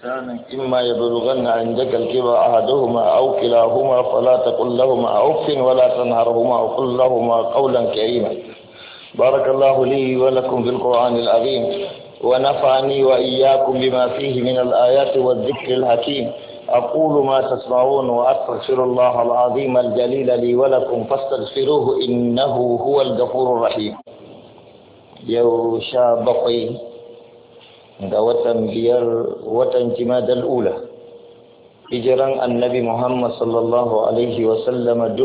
إنسان إما يبلغن عندك الكبر أحدهما أو كلاهما فلا تقل لهما أف ولا تنهرهما وقل لهما قولا كريما. بارك الله لي ولكم في القرآن العظيم ونفعني وإياكم بما فيه من الآيات والذكر الحكيم. أقول ما تسمعون وأستغفر الله العظيم الجليل لي ولكم فاستغفروه إنه هو الغفور الرحيم. يوشا بقي ga watan biyar watan jimadal ula hijiran annabi Muhammad sallallahu alaihi wasallama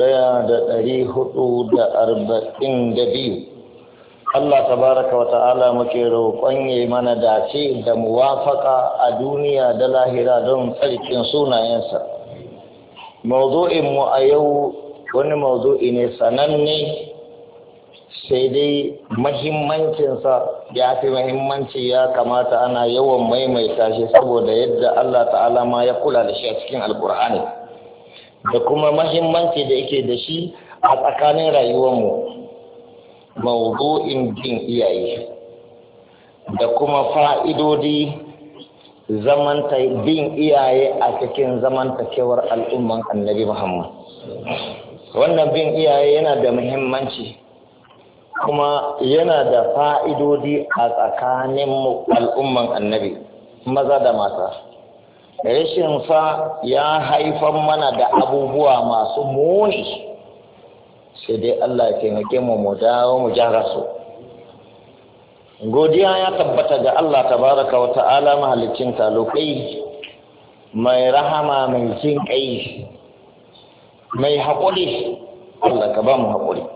1442. Allah tabaraka wa ta'ala muke roƙon ya mana dace da muwafaka a duniya da lahira don tsarkin sunayensa. Mawdu'in mu a yau wani mawdu'i ne sananne, sai dai mahimmancinsa ya fi mahimmanci, ya kamata ana yawan maimaita shi saboda yadda Allah ta'ala ma ya kula da shi a cikin alkur'ani da kuma mahimmanci da yake da shi a tsakanin rayuwarmu. Mawdu'in bin iyaye da kuma fa'idodi bin iyaye a cikin zamantakewar al'umman annabi Muhammad. Wannan bin iyaye yana da muhimmanci kuma yana da fa'idodi a tsakanin al'umman annabi maza da mata. Rashin sa ya haifar mana da abubuwa masu muni, sai dai Allah ya taimake mu dawo mu gyara su. Godiya ya tabbata ga Allah tabaraka wa ta'ala mahalicin talokai, mai rahama, mai jin kai, mai haƙuri. Allah ka ba mu haƙuri.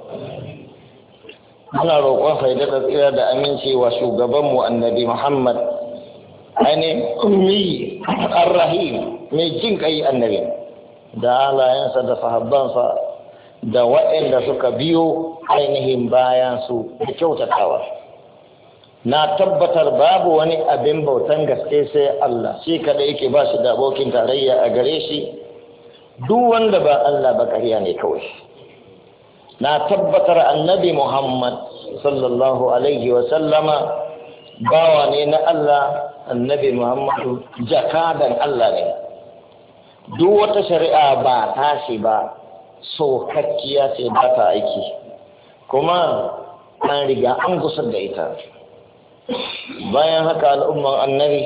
Muna roƙon faida da tsira da aminci wa shugabanmu annabi Muhammad, ainihin ummi ar-rahim, mai jin kai annabi, da halayensa da sahabbansa da waɗanda suka biyo ainihin bayan su da kyautatawa. Na tabbatar babu wani abin bautan gaske sai Allah, shi kada yake ba shi da abokin tarayya a gare shi. Duk wanda ba Allah ba ƙarya ne kawai. Na tabbatar annabi Muhammad sallallahu alaihi wa sallama bawa ne na Allah. Annabi Muhammadu jakadan Allah ne. Duk wata shari'a ba tashi ba, sokakkiya ce, ba ta aiki, kuma an riga an gusar da ita. Bayan haka al'umman annabi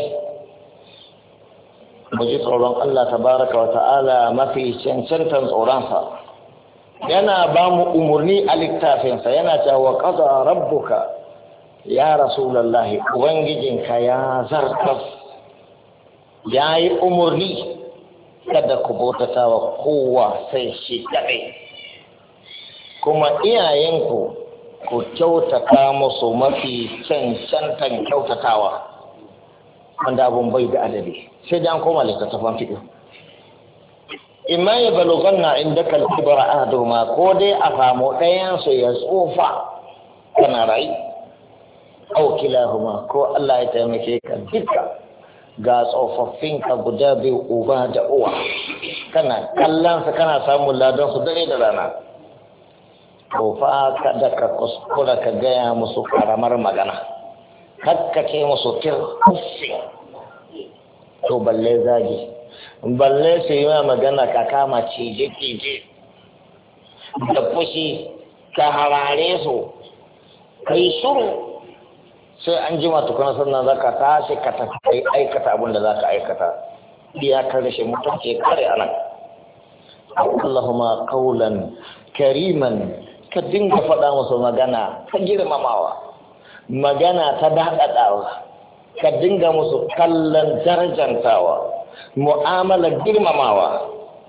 mu ji tsoron Allah tabaraka wa ta'ala mafi cancantan tsoronsa. Yana ba mu umarni a littafinsa, yana cewa qada rabbuka ya rasulallahi, ubangijinka ya zartas, ya yi umarni kada ku bautata wa kowa sai shi kaɗai, kuma iyayenku ku kyautata musu mafi cancantan kyautatawa, wanda abun bai da adadi, sai da an koma littattafan fiƙi. Imma ya baluganna inda kalkibara ahaduma, ko dai a samu ɗayansu ya tsufa kana rai, au kilahuma, ko Allah ya taimake ka duka ga tsofaffinka guda biyu, uba da uwa, kana kallonsa kana samun ladansu dare da rana. To fa kada ka kuskura ka gaya musu karamar magana, kakkace musu kirkuffin, to balle zagi, balle su yi magana ka kama cije-cije da fushi, ka harare su, ka yi shuru, sai an jima tukuna sannan za ka tashi ka tafi aikata abin da za ka aikata. Iyakar rashin mutunci kare a nan. Allahumma kaulan kariman, ka dinga faɗa musu magana ta girmamawa, magana ta daɗaɗawa, ka dinga musu kallon darajantawa, mu'amalar girmamawa.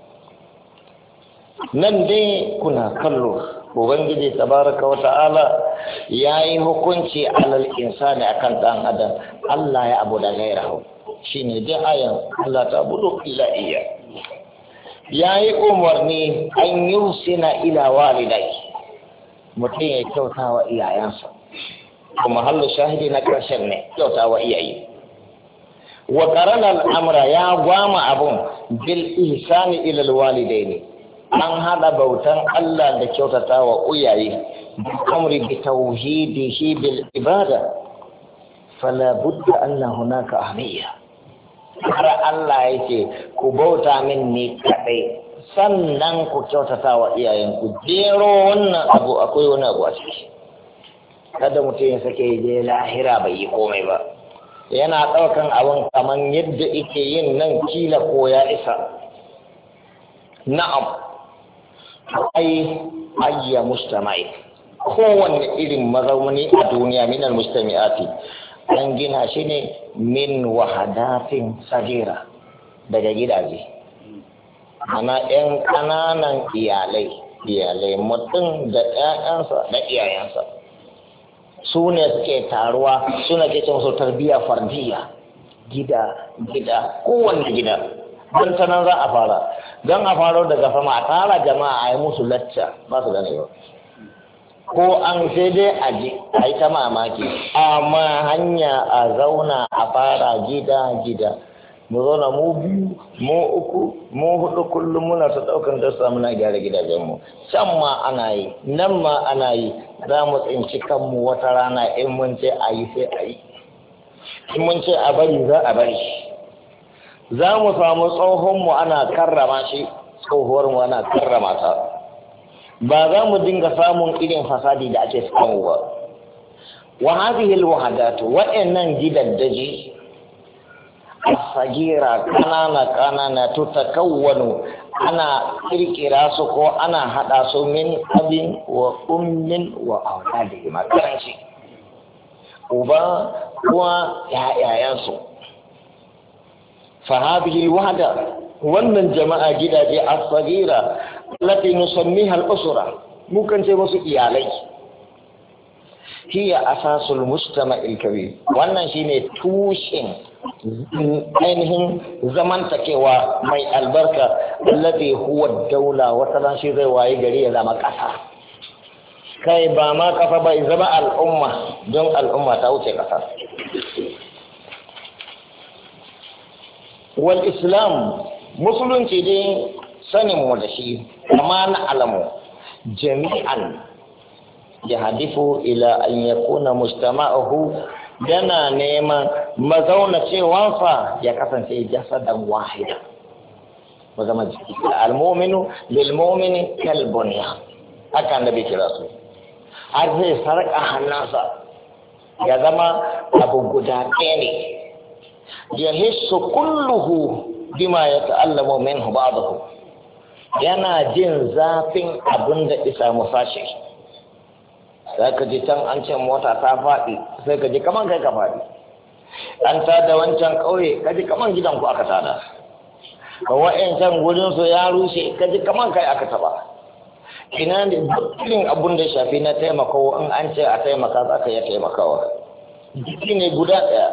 Nan dai kuna kallo Ubangiji tabaraka wa ta'ala ya yi hukunci alal insani akan ɗan adam. Allah ya abu da gairahu, shi ne dai ayan Allah ta abudu illa iya. Ya yi umarni an yusina ila walidai, mutum ya kyauta wa iyayensa, kuma hallu shahidi na ƙarshen ne kyauta wa iyaye. Wa qarana al-amra, ya gwama abun bil ihsani ila al-walidaini, an hada bautan Allah da kyautata wa iyaye. Amri bi tauhidihi bil ibada, fala budda anna hunaka ahmiyya. har Allah yake ku bauta min ni kadai sannan ku kyautata wa iyayenku jero wannan abu akwai wani abu a ciki kada mutum ya sake je lahira bai yi komai ba yana ɗaukan abin kamar yadda ike yin nan kila ko ya isa na'am ayya mustama'i kowanne irin mazauni a duniya minal mustami'ati an gina shi ne min wahadatin sagira daga gidaje ana yan ƙananan iyalai mutum da ƴaƴansa da iyayensa su ne suke taruwa suna ke cin su tarbiyya fardiya gida kowanne gida don ta nan za a fara don a faro daga sama a tara jama'a a yi musu lacca ba su gane ba ko an sai dai a ji a yi ta mamaki amma hanya a zauna a fara gida mu zauna mu biyu mu uku mu hudu kullum muna ta daukan dasa muna gyara gidajenmu can ma ana yi nan ma ana yi za mu tsinci kanmu wata rana in mun ce a yi sai a yi in mun ce a bari za a bari za mu samu tsohonmu ana karrama shi tsohuwarmu ana karrama ta ba za mu dinga samun irin fasadi da ake samu ba wa hadhihi alwahadatu wa'annan gidaddaji as-sagira kanana tutakawwanu ana kirkira su ko ana hada su min abin wa ummin wa auladi makaranci uba kuwa yayayansu fa hadhihi alwahda wannan jama'a gidaje as-sagira التي نسميها الأسرة ممكن تبص إيالي هي أساس المجتمع الكبير وأنا شيني توشين أينهم زمن تكوى مي البركة الذي هو الدولة وتناشي رواية قرية لما كفى كي ما كفى بإزماء الأمة دون الأمة تأوتي كفى والإسلام مسلم تدين sanin mu da shi kama na alamu jami'an ya hadifu ila an yakuna mujtama'uhu yana neman mazauna cewansa ya kasance jasadan wahida ba zama jiki al-mu'minu lil mu'mini kal bunyan haka annabi kira su har zai sarƙa hannunsa ya zama abu guda ɗaya ne ya hissu kulluhu bima ya ta'allamu minhu ba'dahu yana jin zafin abin da isa musashi sai ka ji can an ce mota ta faɗi sai ka ji kaman kai ka faɗi an tada wancan ƙauye ka ji kaman gidanku aka tada ka wa'yancan gurinsu ya rushe ka ji kaman kai aka taba ina ne dukkanin abin da shafi na taimakawa in an ce a taimaka za ka iya taimakawa jiki ne guda ɗaya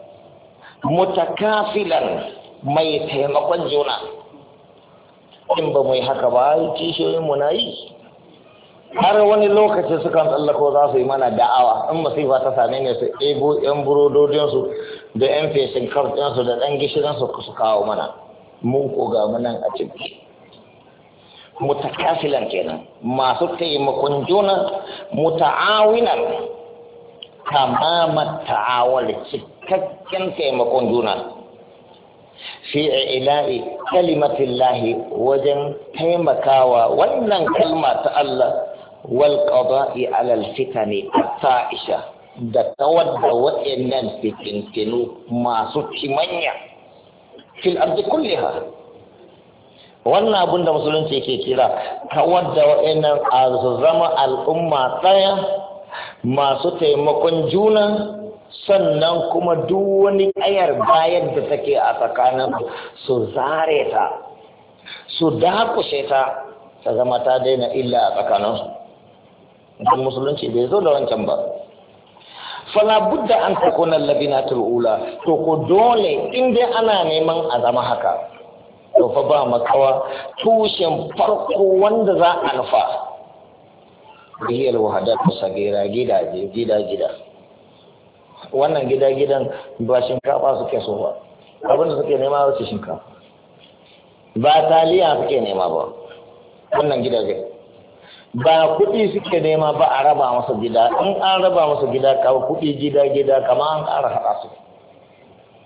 mutakafilan mai taimakon juna in ba mu yi haka ba kishiyoyin mu na yi har wani lokaci sukan tsallako za su yi mana da'awa in masifa ta same ne su ebo yan burododinsu da yan feshin karɗinsu da ɗan gishirinsu su kawo mana mun koga munan a ciki mutakafilan kenan masu taimakon juna muta'awinan kama ta'awal cikakken taimakon juna fi ila'i kalimatillahi wajen taimakawa wannan kalma ta Allah wal qada'i ala al-fitani at-ta'isha da tawadda wa'annan fitintinu masu kimanya fil ardi kulliha wannan abin da musulunci yake kira tawadda wa'annan zama al'umma tsaya masu taimakon juna sannan kuma duk wani ayar bayan da take a tsakanin su zare ta su dakushe ta ta zama ta daina illa a tsakaninsu don musulunci bai zo da wancan ba fala budda an takuna labinatul ula to ko dole in dai ana neman a zama haka to fa ba makawa tushen farko wanda za a nufa bihiyar wahadatu sagira gida wannan gidan ba shinkafa suke so ba abinda suke nema wace shinkafa ba taliya suke nema ba wannan gidaje ba kuɗi suke nema ba a raba masa gida in an raba masa gida kawo kuɗi gida kama an ƙara haɗa su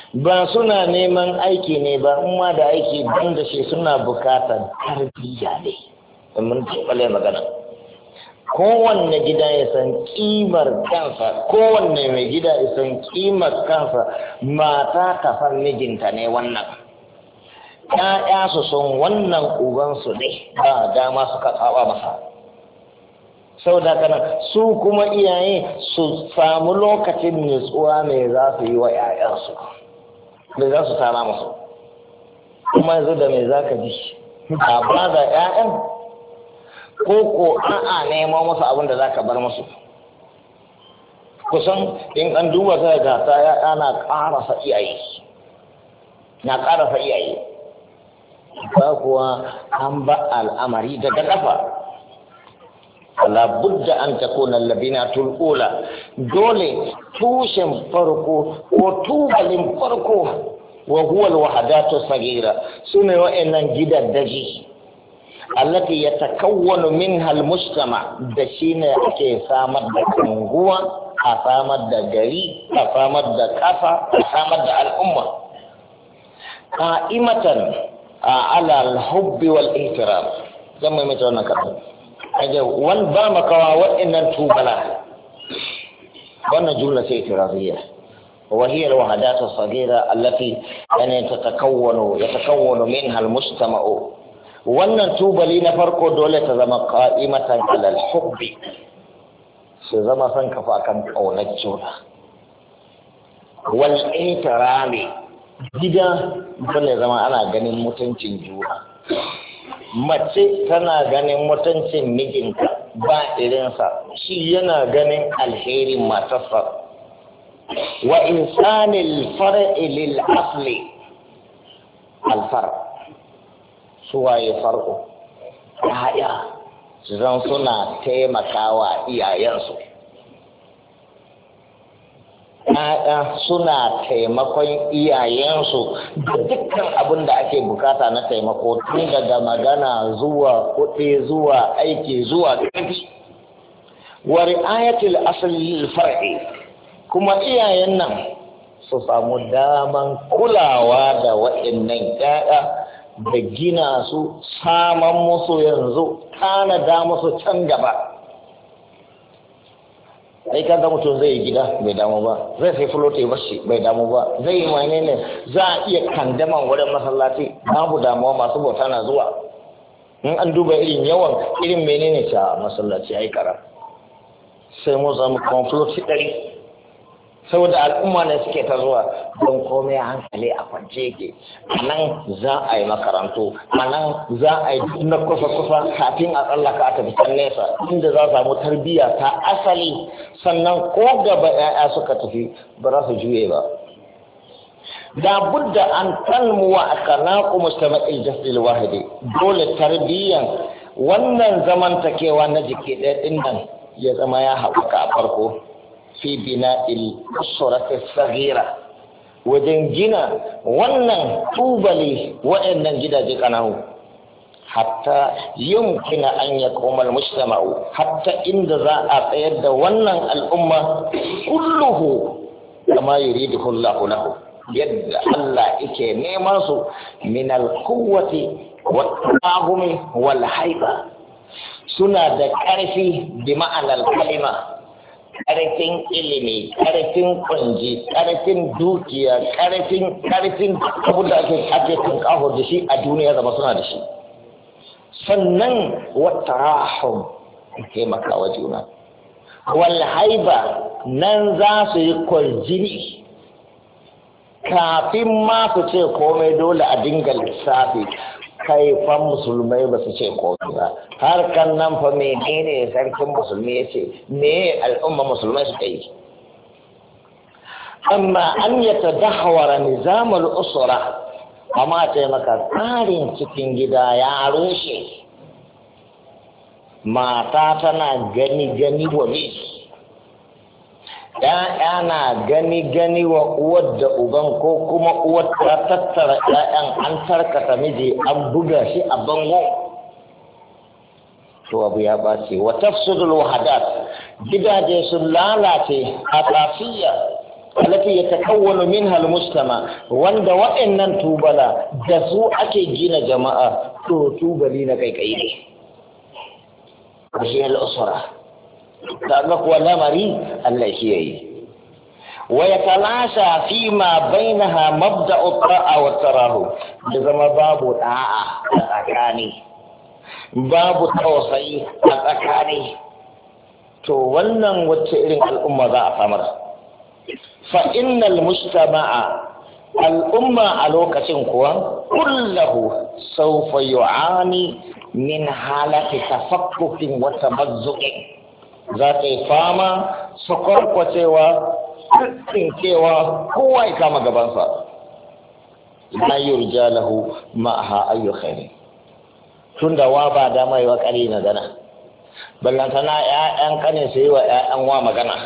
ba suna neman aiki ne ba, amma da aiki ban da shi suna bukatar tarbiyya ne. Mun tabbale magana. Kowanne gida ya san kimar kansa, kowanne mai gida ya san kimar kansa, mata ta san mijinta ne wannan. ‘Ya'ya su son wannan ubansu ne, ba dama suka saba masa. Sau da kana su kuma iyaye su samu lokacin nutsuwa mai za su yi wa ‘ya'yansu, mai za su tara musu. Kuma yanzu da mai za ka ji, ba da ‘ya'yan ko a'a nemo musu abin da za ka bar musu. Kusan in an duba ta gata ‘ya'ya na ƙarasa iyaye. Ba kuwa an ba al'amari daga ƙafa. Labudda an takuna labinatul ula, dole tushen farko ko tubalin farko wa huwa alwahadatu sagira sune wa'annan gidaddaji allati yatakawwanu minha almujtama, da shine ake samar da unguwa, a samar da gari, a samar da ƙasa, a samar da al'umma qa'imatan ala al-hubbi wal ihtiram. Zan mai mata wannan kaɗan aje wani ba makawa waɗannan tubala, wannan jumla sai itiraziyya wa hiya al-wahadat as-saghira allati yatakawwanu minha al-mujtama'u. Wannan tubali na farko dole ta zama qa'imatan ala al-hubbi, su zama san kafa kan kaunar juna, wal ihtirami, gida dole zama ana ganin mutuncin juna. Mace tana ganin mutuncin mijinta ba irinsa, shi yana ganin alherin matarsa. Wa insanil far'i lil asli, alfar suwaye farko ya'ya zan suna taimakawa iyayensu, ‘ya'ya suna taimakon iyayensu da dukkan abin da ake bukata na taimako, tun daga magana zuwa kuɗi zuwa aiki zuwa ƙarfi. Wa ri'ayatul asli far'i, kuma iyayen nan su samu daman kulawa da waɗannan ‘ya'ya da gina su, saman musu yanzu, tanada musu can gaba. Sai kaga mutum zai yi gida bai damu ba, zai sai fulote bashi bai damu ba, zai yi wane ne, za a iya kandaman wurin masallaci, babu damuwa, masu bauta na zuwa. In an duba irin yawan irin menene ta masallaci ya yi kara, sai mu samu kuma fulote 100, saboda al'umma ne suke ta zuwa, don komai hankali a kwance yake. A nan za a yi makarantu, a nan za a yi na kusa-kusa kafin a tsallaka a tafi can nesa, inda za a samu tarbiyya ta asali, sannan ko gaba 'ya'ya suka tafi ba za su juye ba. Da budda an tanmuwa a kanaku mustama'il jasil wahidi, dole tarbiyyan wannan zamantakewa na jiki ɗaya ɗin nan ya zama ya haɓaka a farko. Fi bina'il usrati saghira, wajen gina wannan tubali waɗannan gidaje kanahu, hatta yumkina an yaquma al-mujtama'u, hatta inda za a tsayar da wannan al'umma kulluhu kama yuriduhu Allah lahu, yadda Allah yake neman su min al-quwwati wat-tahumi wal-haiba, suna da ƙarfi bi ma'anar kalima, ƙarfin ilimi, ƙarfin kunji, ƙarfin dukiya, ƙarfin abin da ake tunƙaho da shi a duniya zama suna da shi. Sannan wata rahun taimaka wa juna. Wal haiba, nan za su yi kwarjini kafin ma su ce komai, dole a dinga lissafi. Kai fa musulmai ba su ce komai ba, harkan nan fa menene sarkin musulmi ya ce, me al'umma musulmai suka yi. Amma an yi ta dahawara nizamul usura, amma taimaka tsarin cikin gida ya rushe, mata tana gani wa miji, ‘ya'ya na gani wa uwar da uban, ko kuma uwar ta tattara ‘ya'yan an tarkata miji an buga shi a bango, to abu ya ɓace. Wa tafsudul wahadat, gidaje sun lalace a tafiya التي يتكون منها المجتمع وند وإن توبلا دسو أكي جينا جماعة توبلين كيكيني وهي الأسرة تألق ولا مري الله ويتلاشى فيما بينها مبدأ الطاعة والتراهب لزما باب طاعة أتكاني باب توصي أتكاني to wannan wacce irin al'umma za a samar fa innal mujtama'a al'umma a lokacin kuwa kullahu sawfa yu'ani min halati tafakkukin wa tabazzuqin za ta yi fama sakwarkwacewa tsinkewa kowa ya kama gabansa la yurja lahu ma'aha ayyu khairi tunda wa ba dama yi wa kare na gana ballantana ƴaƴan kane su yi wa ƴaƴan wa magana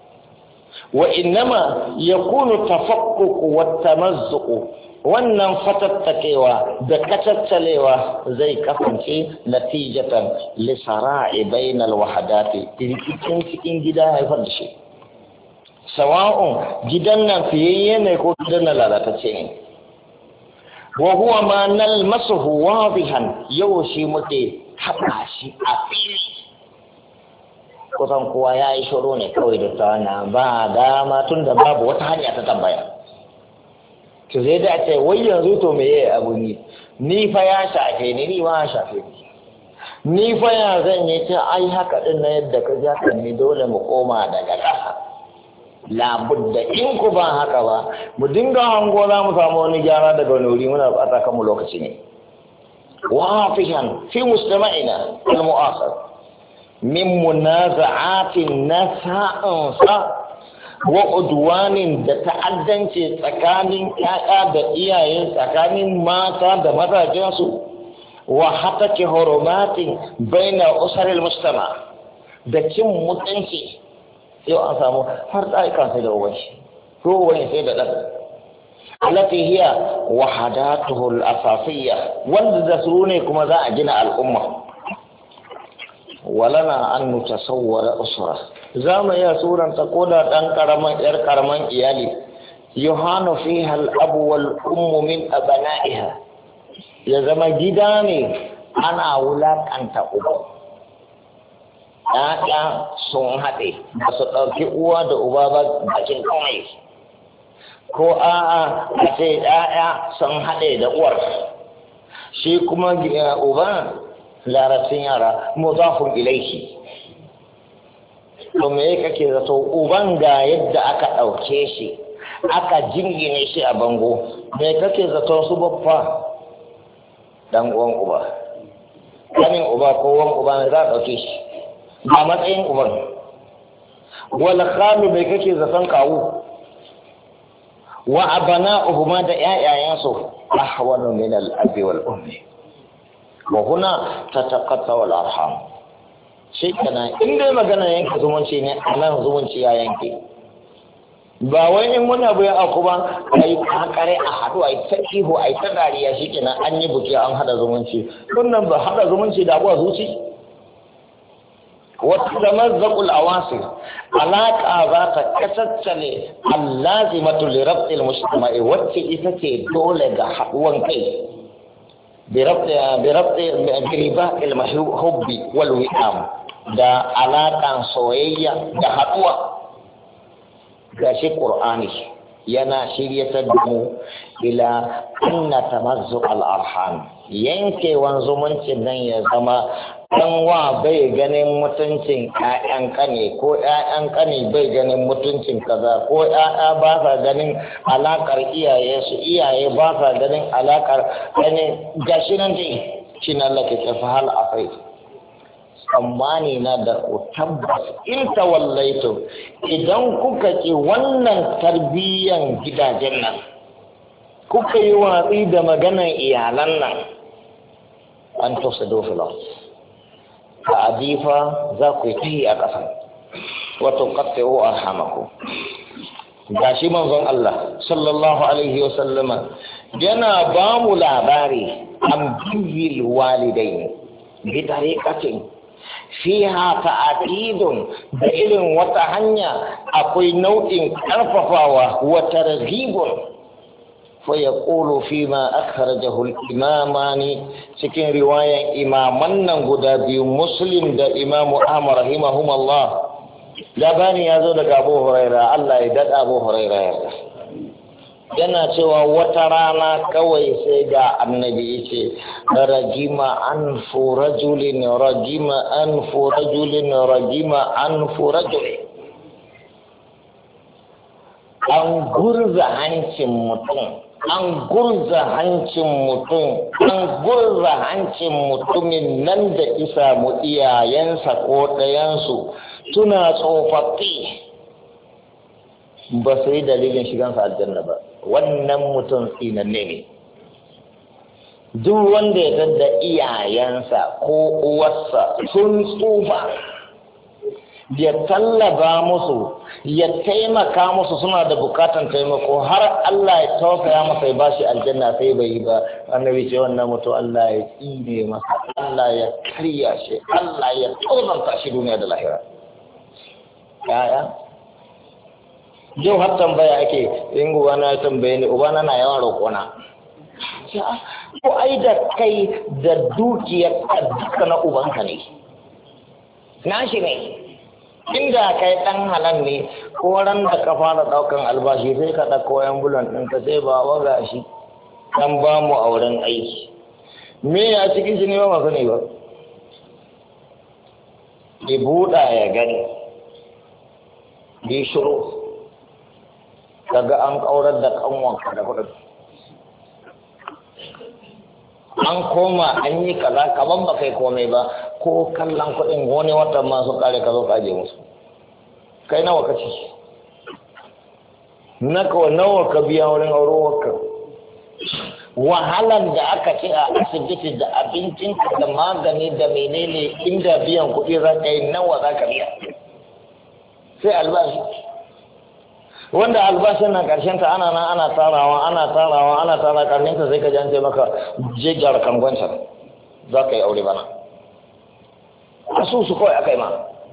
wa innama yakunu tafakkuku wa tamazzuqu wannan fatattakewa da kacaccalewa zai kasance natijatan li sara'i bainal wahadati cikin gida haifar da shi sawa'un gidan nan fiyayye ne ko gidan nan lalatacce ne wa huwa ma nalmasuhu wadihan yau shi muke haɗa shi a fili kusan kowa ya yi shiro ne kawai da ta ba dama tun da babu wata hanya ta tambaya to zai da ce wai yanzu to me yayi abu ni fa ya shafe ni ma shafe ni fa ya zan yi ta ai haka din na yadda ka ja kan ni dole mu koma daga ƙasa labudda in ku ba haka ba mu dinga hango za mu samu wani gyara daga wani wuri muna bata kan mu lokaci ne wafihan fi mustama'ina al-mu'asir min munaza'atin nasa'ansa wa udwanin da ta'addanci tsakanin ƴaƴa da iyaye tsakanin mata da mazajensu wa hataki hurumatin baina usaril mujtama da cin mutunci yau an samu har ɗaikan sai da uban shi ko wani sai da ɗan alati hiya wahadatuhu al-asasiyya wanda da su ne kuma za a gina al'umma walana an nutasawwara usra za mu iya suranta ko da ɗan karaman iyali yuhanu fiha al-abu wal ummu min abna'iha ya zama gida ne ana wulakanta uba ‘ya'ya sun haɗe ba su ɗauki uwa da uba ba bakin kawai ko a'a a ce ‘ya'ya sun haɗe da uwar shi kuma uba larabcin yara muzafun ilaihi to me kake zato uban ga yadda aka ɗauke shi aka jingine shi a bango me kake zato su babba dan uwan uba kanin uba ko uwan uba ne za a ɗauke shi ba matsayin uban wala khalu bai kake zaton kawo wa abana'uhu ma da ƴaƴayensu ahwanu min al-abi wal ummi wa huna tataqatta wal arham shi kana in dai magana yanke zumunci ne anan zumunci ya yanke ba wai in muna bai aku ba ai kakare a hadu ai ta ihu ai ta dariya shikenan an yi buki an hada zumunci wannan ba hada zumunci da abuwa zuci وتتمزق الأواصر علاقة ذات كتتلي اللازمة لربط المجتمع وتئفتي دولة حقوان كي برباء المحب والوئام دا علاقة صوية دا حقوة دا شيء قرآني yana shiryatar da mu ila anna tamazzuk al-arham yankewan zumuncin nan ya zama dan wa bai ganin mutuncin ƴaƴan kane ko ƴaƴan kane bai ganin mutuncin kaza ko ƴaƴa ba sa ganin alakar iyaye su iyaye ba sa ganin alakar kane gashi nan dai shi nan lake tafi hal afai tsammani na da ku tabbas in tawallaitu idan kuka ki wannan tarbiyyan gidajen nan kuka yi watsi da maganan iyalan nan an tosa dofila a adifa za ku yi tahi a ƙasa wato katsewo a hamaku ga shi manzon Allah sallallahu alaihi wasallama yana ba mu labari an biyil walidai bi tariqatin fiha ta'aqidun da irin wata hanya akwai nau'in karfafawa wa targhibun fa yaqulu fima akhrajahu al-imamani cikin riwayan imaman nan guda biyu Muslim da Imam Ahmad rahimahumullah labari ya zo daga Abu Hurairah Allah ya dada Abu Hurairah yana cewa wata rana kawai sai ga annabi yace rajima anfu rajulin an gurza hancin mutum mutumin nan da isa mu iyayensa ko ɗayansu tuna tsofaffi ba su yi dalilin shigansa aljanna ba wannan mutum tsinanne ne duk wanda ya tadda iyayensa ko uwarsa sun tsufa ya tallaba musu ya taimaka musu suna da bukatan taimako har Allah ya tausaya masa ya bashi aljanna sai bai yi ba annabi ce wannan mutum Allah ya tsine masa Allah ya karya shi Allah ya tozanta shi duniya da lahira yaya yau har tambaya ake in ubana ya tambaye ni ubana na yawan roƙona ko ai da kai da dukiyar duka na ubanka ne na shi ne inda kai dan halal ne ko ran da ka fara daukan albashi sai ka dauko ambulan din ka sai ba waga shi dan ba mu auren aiki me ya cikin shi ne ba sani ba ki buɗa ya gani bi shuru daga an kaurar da kanwanka da kudin an koma an yi kaza kaman ba kai komai ba ko kallon kudin wani watan masu kare ka zo ka aje musu kai nawa ka ci nawa ka biya wurin aurowarka wahalan da aka ci a asibiti da abincinka da magani da menene inda biyan kuɗi za ka yi nawa za ka biya sai albashi wanda albashin nan karshen ta ana tarawa karshen ta sai ka jance maka je gyara kangwancan za ka yi aure bana asusu kawai aka yi ma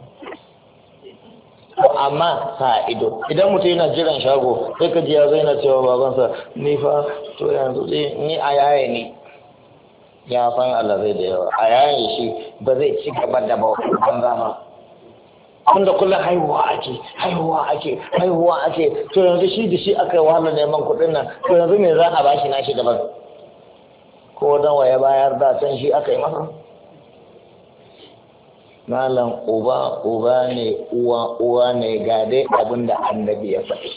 amma sa ido idan mutum yana jiran shago sai ka ji ya zai na cewa babansa ni fa to yanzu ni a yaye ne ya san Allah zai da yawa a yaye shi ba zai ci gaba da bautan zama wanda kullum haihuwa ake to yanzu shi da shi aka yi wahalar neman kuɗin nan to yanzu me za a bashi nashi daban ko dan waye bayar da can shi aka yi masa malam uba ne uwa ne ga dai abin da annabi ya faɗi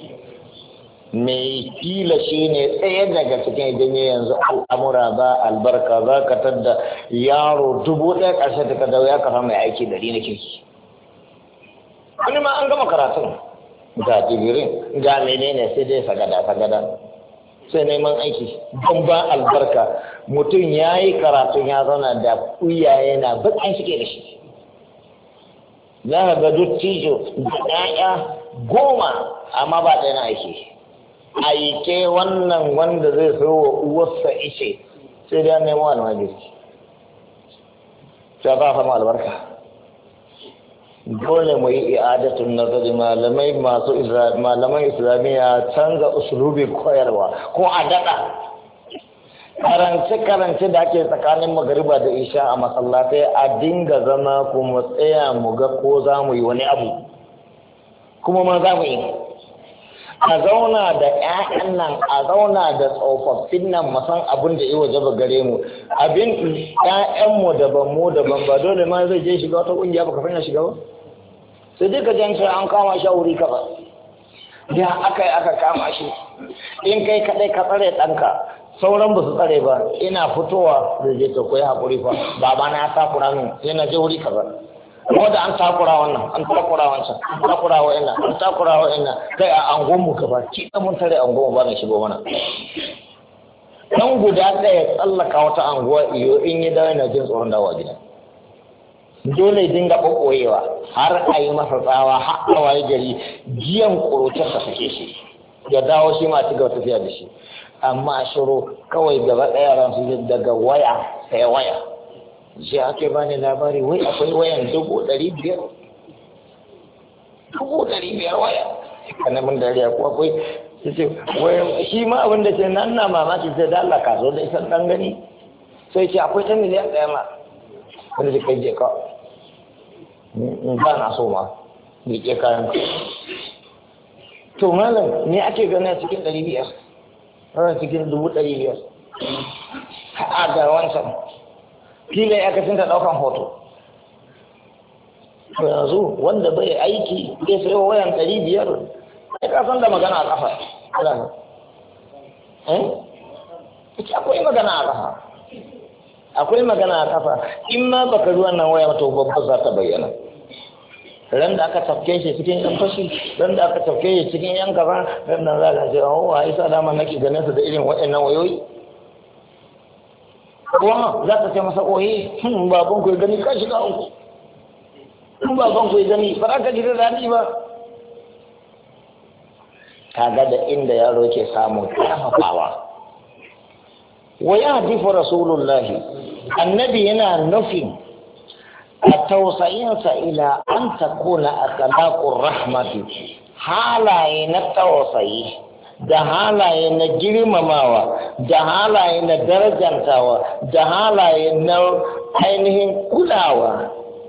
mai kila shi ne tsaye daga cikin idan yanzu al'amura ba albarka za ka tadda yaro 1000 ƙarshe ta kadau ya kafa mai aiki 100 na kirki wani ma an gama karatun ga digirin ga menene sai dai sagada sai neman aiki don ba albarka mutum ya yi karatun ya zauna da iyaye na bakin suke da shi za ka ga dottijo da ɗaya 10 amma ba ɗaya na aiki aike wannan wanda zai so wa uwarsa ishe sai dai nemo almajiri ta ba fama albarka dole mu yi i'adatun nazari malaman islamiyya canza usulubin koyarwa ko a daɗa karance da ake tsakanin magariba da isha a masallatai a dinga zama kuma tsaya mu ga ko za mu yi wani abu kuma ma za mu yi a zauna da 'ya'yan nan a zauna da tsofaffin nan masan abin da iwa jaba gare mu abin 'ya'yanmu daban ba dole ma zai je shiga wata ƙungiya ba kafin ya shiga ba sai dai ka jan an kama shi a wuri kafa da aka kama shi in kai kadai ka tsare ɗanka sauran ba su tsare ba ina fitowa zai je ta koyi haƙuri fa baba na ya takura min sai na je wuri kaza ko da an takura wannan an takura wancan an takura wa ina kai a angonmu gaba ki da mun tare angonmu ba na shigo mana dan guda ɗaya tsallaka wata anguwa iyo in yi dawo na jin tsoron dawowa gida dole dinga ɓoɓɓoyewa har a yi masa tsawa har a waye gari jiyan ƙurucin sa sake shi ya dawo shi ma ci gaba tafiya da shi amma shiru kawai gaba ɗaya ran su daga waya sai waya shi ake bani labari wai akwai wayan 500,000 waya kana mun dariya ko akwai sai wayan shi ma abin da ke nan na mamaki sai da Allah ka zo da isan dan gani sai ce akwai ta miliyan 1 ma wanda kai je ka ba na so ma ni ke kayan to malam ne ake gani a cikin 500 a cikin 500 a ga wancan kila ya kasance daukan hoto to yanzu wanda bai aiki zai sayo wayan 500 sai ka san da magana a kafa akwai magana a kafa akwai magana a kafa in ma baka zuwa nan waya to babba za ta bayyana ran da aka tafke shi cikin yan fashi ran da aka tafke shi cikin yan gaba ran nan za ka ce oh ai sa dama nake ganin su da irin waɗannan wayoyi kuma za ka ce masa oye baban ku gani ka shiga uku in baban ku gani ba za ka ji da daɗi ba kaga da inda yaro ke samun karfafawa wa ya hadifu rasulullahi annabi yana nufin a tausayinsa ila an takuna akhlaqur rahmati halaye na tausayi da halaye na girmamawa da halaye na darajantawa da halaye na ainihin kulawa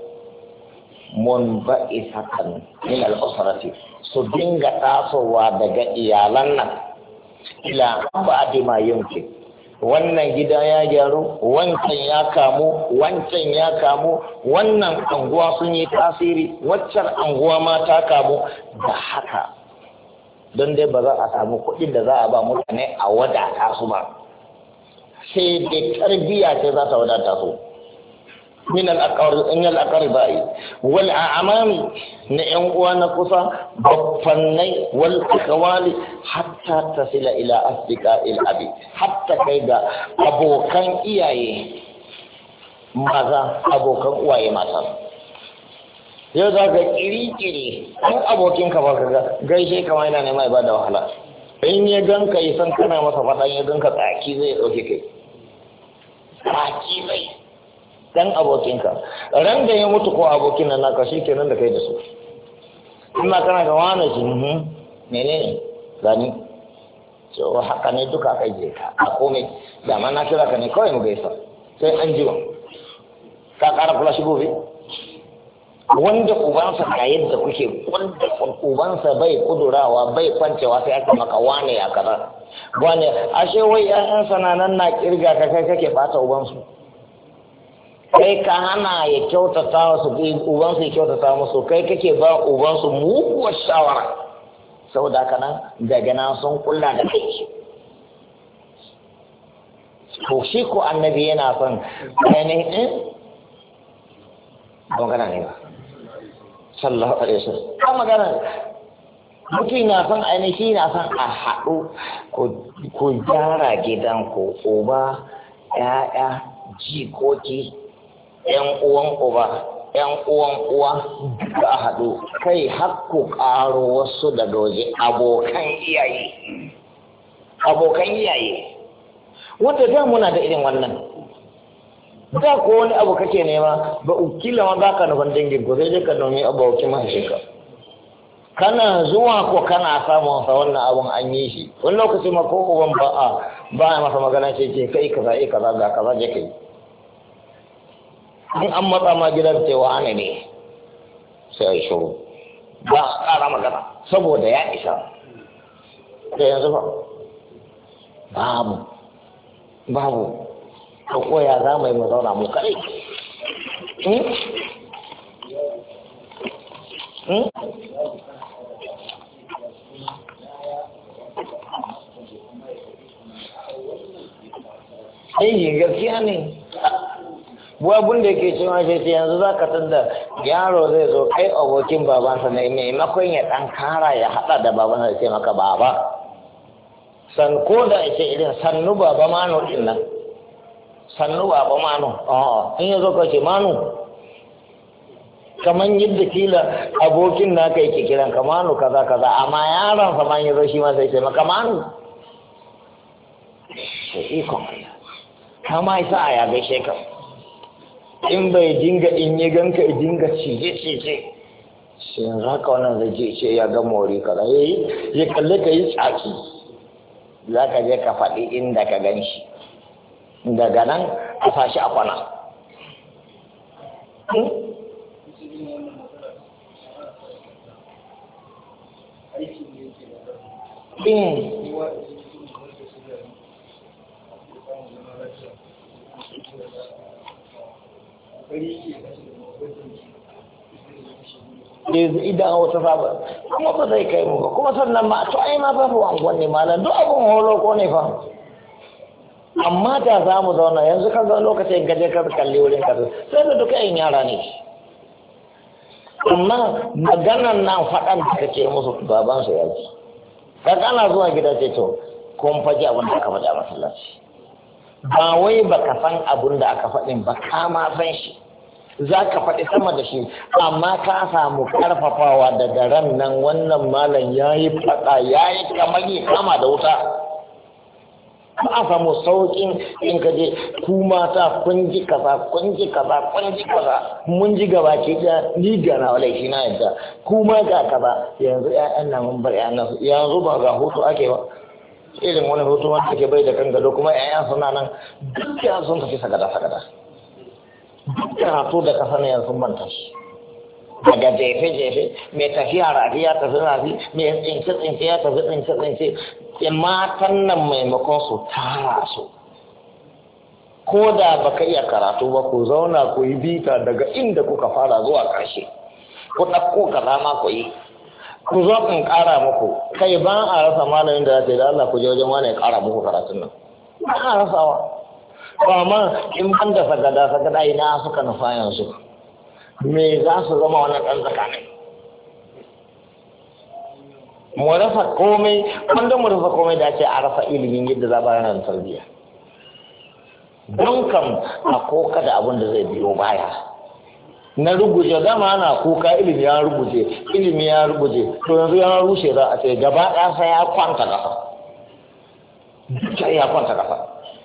munba'isatan min al-usrati su dinga tasowa daga iyalan nan ila ba'di ma yumkin wannan gida ya gyaru wancan ya kamu wancan ya kamu wannan anguwa sun yi tasiri waccan anguwa ma ta kamu da haka don dai ba za a samu kuɗin da za a ba mutane a wadata su ba sai dai tarbiyya ce za ta wadata su min al-aqaribai wal a'mami na yan uwa na kusa baffannai wal akhwali hatta tasila ila asdiqa'il abi hatta kai ga abokan iyaye maza abokan uwaye mata yau za ka kiri-kiri an abokin ka ba ka ga gaishe kama yana nema ba da wahala in ya ganka yi san kana masa faɗan ya ganka tsaki zai ɗauke kai tsaki zai dan abokinka ran da ya mutu ko abokin nan naka shi kenan da kai da su ina kana ga wani shi menene gani so haka ne duka kai je ka a komai da ma na kira ka ne kawai mu gaisa sai an jiwa ka ƙara kula shi gobe wanda ubansa a yadda kuke wanda ubansa bai kudurawa bai kwancewa sai aka maka wane ya kaza wane ashe wai ƴaƴan sananan na kirga ka kai kake bata ubansu kai ka hana ya kyautata wasu ubansu ya kyautata musu kai kake ba ubansu muguwar shawara saboda haka nan daga nan sun kulla da kai to shi ko annabi yana son ainihin magana ne ba sallallahu alaihi wasallam kan magana mutum na son ainihi na son a haɗu ko gyara gidan ko uba ƴaƴa jikoki ƴan uwan uba ƴan uwan uwa duka a haɗu kai har ku ƙaro wasu daga waje abokan iyaye wanda da muna da irin wannan da ko wani abu kake nema ba ukila ma baka nufan dangin ko sai dai ka domin abokin mahaifinka kana zuwa ko kana samun sa wannan abun an yi shi wani lokaci ma ko uban ba a masa magana ce kai kaza kaza ga kaza je kai in an matsa ma gidan cewa ana ne sai ya shuru ba a ƙara magana saboda ya isa da yanzu ba babu ka koya za mu yi mu zauna mu kare gaskiya ne abun da yake cewa shi yanzu za ka tunda yaro zai zo kai abokin babansa ne maimakon ya ɗan kara ya haɗa da babansa ya ce maka baba san ko da ya ce irin sannu baba mano ɗin nan sannu baba manu in ya zo ka ce manu kamar yadda kila abokin na kai ke kiran ka manu kaza kaza amma yaron sa man ya zo shi ma sai ce maka manu sai ikon kama isa a ya gaishe ka in bai dinga in yi ganka ya dinga cije shi yanzu haka wannan zai je ce ya ga mori kaza ya kalle ka yi tsaki za ka je ka faɗi inda ka gan shi daga nan a fashi a kwana idan wata saba kuma ba zai kai mu ba kuma sannan ma to ai ma ba fa wangon ne malam duk abun holo ko ne fa amma da za mu zauna yanzu ka ga lokacin gaje ka kalli wurin ka sai da duka yin yara ne amma maganan nan faɗan da kake musu baban su yanzu ka kana zuwa gida ce to kun faji abin da aka faɗi a masallaci ba wai baka san abin da aka faɗin ba ka ma san shi za ka faɗi sama da shi amma ka samu karfafawa daga ran nan wannan malam ya yi faɗa ya yi kamar yi kama da wuta ba a samu sauƙin in ka je ku mata kun ji kaza kun ji kaza kun ji kaza mun ji gaba ke da ni gana wala shi na yadda ku ma ga kaza yanzu ƴaƴan nan mun bar ƴaƴan yanzu ba ga hutu ake ba irin wani hutu wanda ke bai da kan gado kuma ƴaƴan suna nan duk sun tafi sagada duk karatu da kasa ne yanzu manta shi daga jefe-jefe mai tafiya rafi ya tafi rafi mai tsince-tsince ya tafi tsince-tsince matan nan maimakon su tara su ko da baka iya karatu ba ku zauna ku yi bita daga inda kuka fara zuwa ƙarshe ku ɗauko kaza ma ku yi ku zo in ƙara muku kai ba a rasa malamin da ya ce da Allah ku je wajen wani ya ƙara muku karatun nan ba a rasawa ba ma in ban da sagada ina suka nufa yanzu me za su zama wannan ɗan tsakanin mu rasa komai wanda mu rasa komai da ce a rasa ilimin yadda za ba yana da tarbiyya don kam a koka da abin da zai biyo baya na ruguje dama ana kuka ilimi ya ruguje to yanzu ya rushe za a ce gaba ɗaya sai ya kwanta ƙasa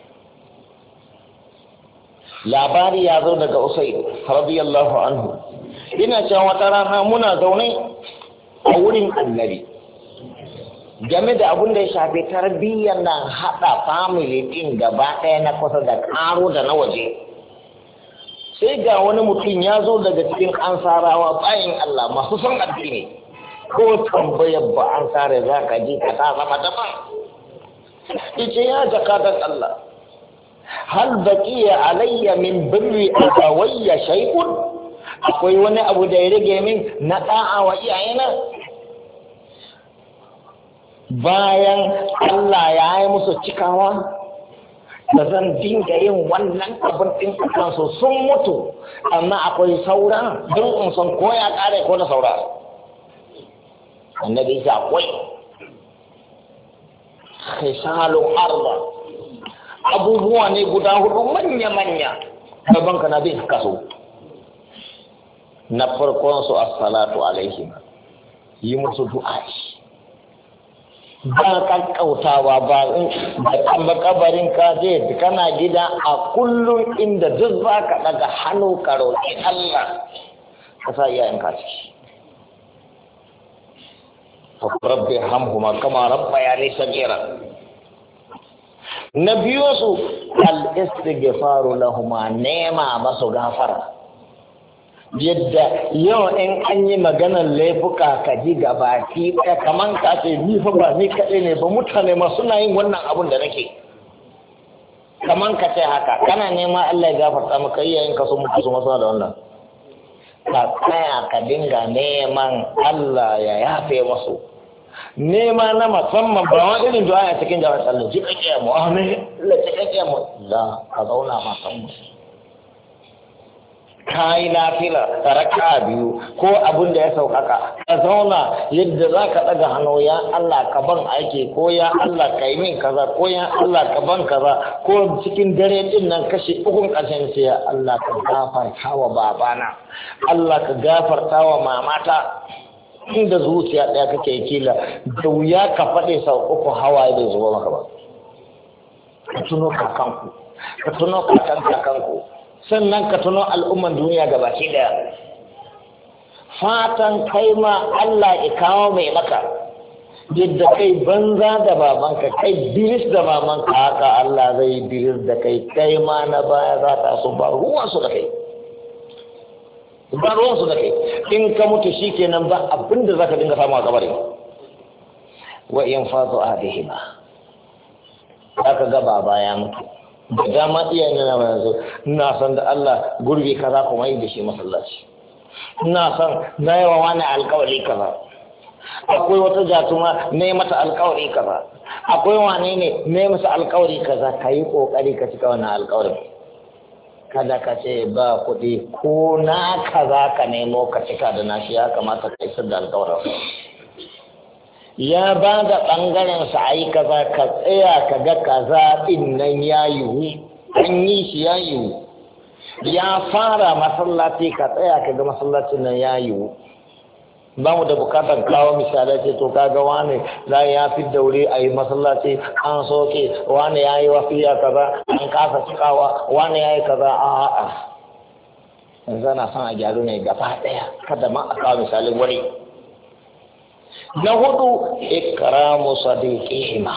labari ya zo daga Usaid radiyallahu anhu ina cewa wata rana muna zaune a wurin annabi game da abin da ya shafi tarbiyyar nan haɗa family ɗin gaba ɗaya na kusa da ƙaro da na waje sai ga wani mutum ya zo daga cikin ansarawa bayan Allah masu son addini ko tambayar ba ansare za ka ji ka ta zama daban ita ya jakatar Allah hal baqiya alayya min birri abawayya shay'un akwai wani abu da ya rage min na da'a wa iyayena bayan Allah ya yi musu cikawa da zan dinga yin wannan abin din kansu sun mutu amma akwai saura don in san ko ya kare ko da saura annabi ya akwai khisalul arba abubuwa ne guda hudu manya-manya gaban ka na bin kaso na farkon su as-salatu alaihim yi musu du'a ba kankautawa ba in da kabarin ka je kana gida a kullum inda duk za ka daga hannu ka roƙi Allah ka sa iyayen ka ciki rabbi hamhuma kama rabbayani sagira na biyu su al-istighfaru lahuma nema masu gafara yadda yau in an yi maganar laifuka ka ji gabaki ɗaya kaman ka ce ni fa ba ni kaɗai ne ba mutane ma suna yin wannan abun da nake kaman ka ce haka kana nema Allah ya gafarta maka iyayen ka sun mutu su masa da wannan ka tsaya ka dinga neman Allah ya yafe masu nema na musamman ba wani irin du'a a cikin jawar Allah ji kake mu amin la kake mu la ka zauna ma san mu kai nafila raka'a biyu ko abin da ya saukaka ka zauna yadda zaka daga hannu ya Allah ka ban aiki ko ya Allah ka yi min kaza ko ya Allah ka ban kaza ko cikin dare din nan kashi ukun kashin sai ya Allah ka gafarta wa babana Allah ka gafarta wa mamata inda zuciya ɗaya kake kila da wuya ka faɗe sau uku hawaye bai zuwa maka ba ka tuno kakanku ka tuno kakanku sannan ka tuno al'umman duniya gabaki daya. Fatan kai ma Allah ya kawo mai maka yadda kai banza da babanka, kai biris da mamanka, haka Allah zai biris da kai, kai ma na baya za ta so ba ruwansu da kai, ba ruwansu da kai. In ka mutu shi kenan ba abinda za ka dinga samu a kabari. Wa in fazo adihima, za ka ga baba ya mutu da dama iyayen na yanzu, ina san da Allah gurbi kaza kuma yi da shi masallaci, ina san na yawa wani alkawari kaza, akwai wata jatuma ne mata alkawari kaza, akwai wane ne masa alkawari kaza. Ka yi kokari ka cika wannan alkawarin, kada ka ce ba kuɗi ko na kaza ka nemo ka cika da nashi, ya kamata ka isar da alkawarin. Ya ba da ɓangaren sa a yi kaza, ka tsaya ka ga kaza ɗin nan ya yiwu, an yi shi ya yiwu. Ya fara masallaci, ka tsaya ka ga masallacin nan ya yiwu. Ba mu da bukatar kawo misalai ce to kaga wane za ya fi daure a yi masallaci an soke, wane ya yi wasiya kaza an kasa cikawa, wane ya yi kaza a'a. Yanzu na son a gyaru ne gaba ɗaya, kada ma a kawo misalin wani. Na hudu, ikramu sadiqihima.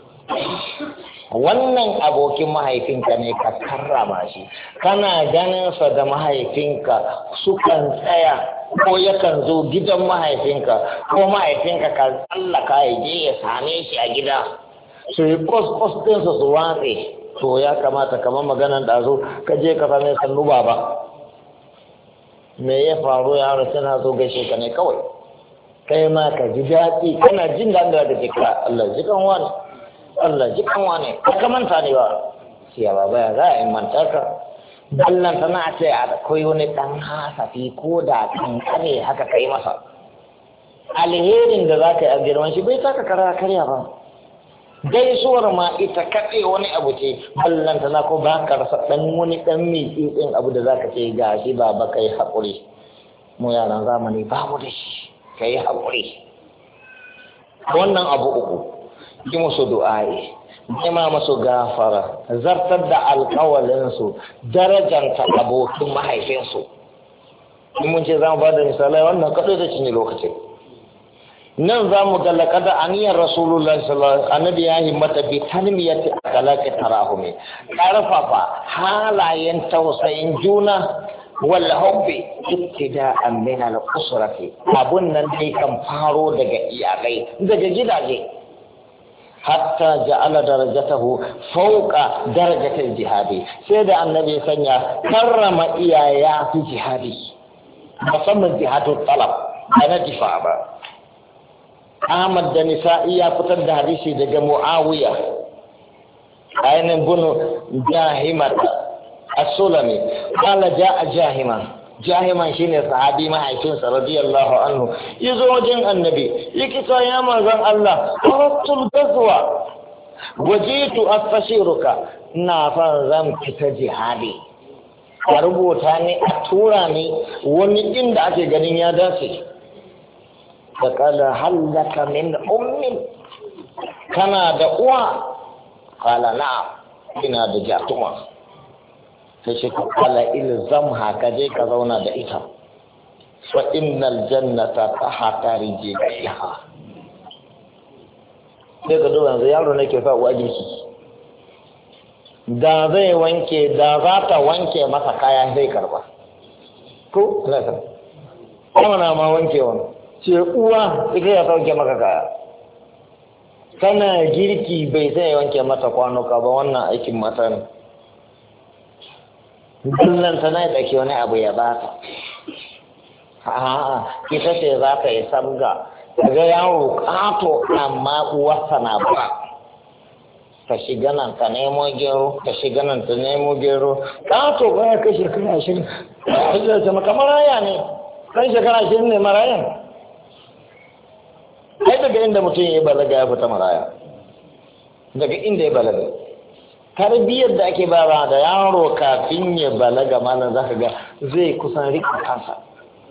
Wannan abokin mahaifinka ne, ka karrama shi. Kana ganin sa da mahaifinka sukan tsaya ko yakan zo gidan mahaifinka, ko mahaifinka ka tsallaka ya je ya same shi a gida, su yi kos ɗinsa su watse. To ya kamata kamar maganan ɗazu ka je ka same sannu baba, me ya faru yaro, tana zo gaishe ka ne kawai, kai ma ka ji daɗi, kana jin daɗin da kake ka Allah ji kan wani, Allah ji kan wani, ka manta ne ba siya baba ya za a yi manta ka. Ballan tana ce akwai wani ɗan hasafi ko da kankane haka kai masa alherin da za ka yi a girman shi bai taka kara karya ba. Gaisuwar ma ita kaɗai wani abu ce, ballan tana ko ba ka rasa ɗan wani ɗan mitsitsin abu da za ka ce ga shi baba kai haƙuri, mu yaran zamani ba mu da shi, ka yi haƙuri. Wannan abu uku, yi musu du'a'i, nema musu gafara, zartar da alƙawalinsu, darajanta abokin mahaifinsu. In mun ce za mu ba da misalai wannan kaɗai da cinye lokacin. Nan za mu ga laƙada aniyar Rasulullah sallallahu alaihi annabi ya himmata bi tanmiyati akalaki tarahumi, ƙarfafa halayen tausayin juna wal hubbi ibtida'an min al-usrati. Abun nan dai kan faro daga iyalai, daga gidaje. Hatta ja'ala darajatahu fawqa darajatil jihadi, sai da annabi sanya karrama iyaya fi jihadi, musamman jihadul talab ana difa ba. Ahmad da Nisa'i ya fitar da hadisi daga Muawiya ainin bunu Jahimat as-Sulami, qala ja'a Jahiman shine sahabi mahaifinsa radiyallahu anhu, yazo wajen annabi yake ta ya manzon Allah, aratul gazwa wajitu astashiruka, ina fa zan fita jihadi, a rubuta ne a tura ne wani inda ake ganin ya dace. Da kala hallaka min ummin, kana da uwa? Kala na'am, ina da jatuma. Sai shi ka kala ilzamha, ka je ka zauna da ita, fa innal jannata tahta rijliha. Sai ka duba yanzu yaro nake sa uwa girki, da zai wanke, da za ta wanke masa kaya zai karba ko ina kuma na ma wanke wani ce uwa ita ya sauke maka kaya, kana girki bai sai wanke mata kwanuka ba, wannan aikin mata ne. Ballan tana da ke wani abu ya bata, a'a ita ce za ka yi sabga, daga yaro kato amma uwarsa na ba, ka shiga nan ka nemo gero, ka shiga nan ta nemo gero, kato ba ya kai shekara 20, ka zama kamar maraya ne, kan shekara 20 ne marayan. Ai daga inda mutum ya balaga ya fita maraya, daga inda ya balaga. Tarbiyyar da ake ba da yaro kafin ya balaga malam za ka ga zai kusan rika kansa.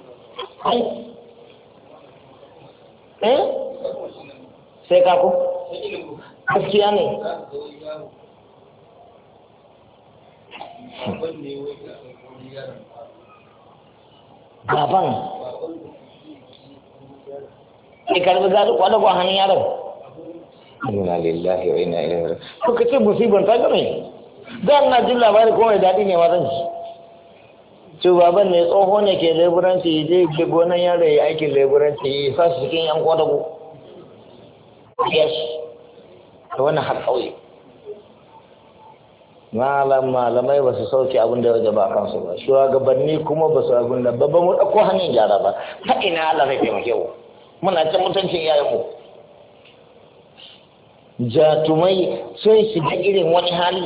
Sai ka ku? Gaskiya ne. baban ya karbi gado kwada kwa hannun yaron. Inna lillahi wa inna ilaihi raji'un. To kace musibar ta game. Dan na jin labari ko mai dadi ne wannan shi. To baban ne tsoho ne ke leburanci je ke gonan yaro ya aikin leburanci sa su cikin yan kwadago. Yes. To wannan har kauye. Malamai ba su sauke abin da waje ba kansu ba. Shugabanni kuma ba su abin da babban mu dauko hanyar gyara ba. Ta ina Allah zai taimake mu. Muna cin mutuncin yayanmu. Jatumai sai shiga irin wani hali.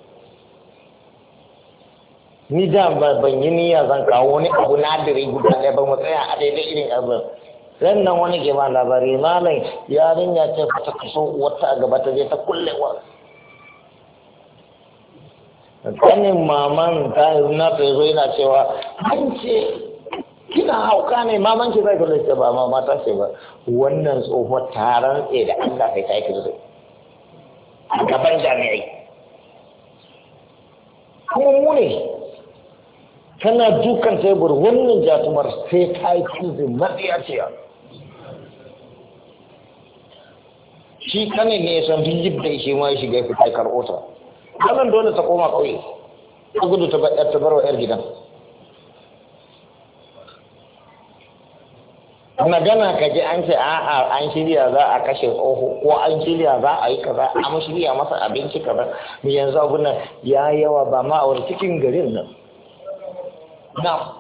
Ni da ban yi niyya zan kawo wani abu nadiri guda ɗaya ba mu tsaya a daidai irin abin. Ran nan wani ke ma labari malam yarinya ce ta kaso wata a gaba ta je ta kullewa. Kanin maman ta na zo yana cewa an ce kina hauka ne maman ki zai kalle ce ba mama ta ce ba wannan tsohuwar taron tsaye da Allah sai ta yi kirzo a gaban jami'ai kuma mu ne tana dukan tebur wannan jatumar sai ta yi kirzo matsiya ce shi kanin ne san duk da shi ma ya shiga ya fita karɓo ta wannan dole ta koma ƙauye ta gudu ta bar wa 'yar gidan. Magana ka ji an ce a'a an shirya za a kashe tsoho ko an shirya za a yi kaza an shirya masa abinci kaza yanzu abun nan ya yawa ba ma a wani cikin garin nan na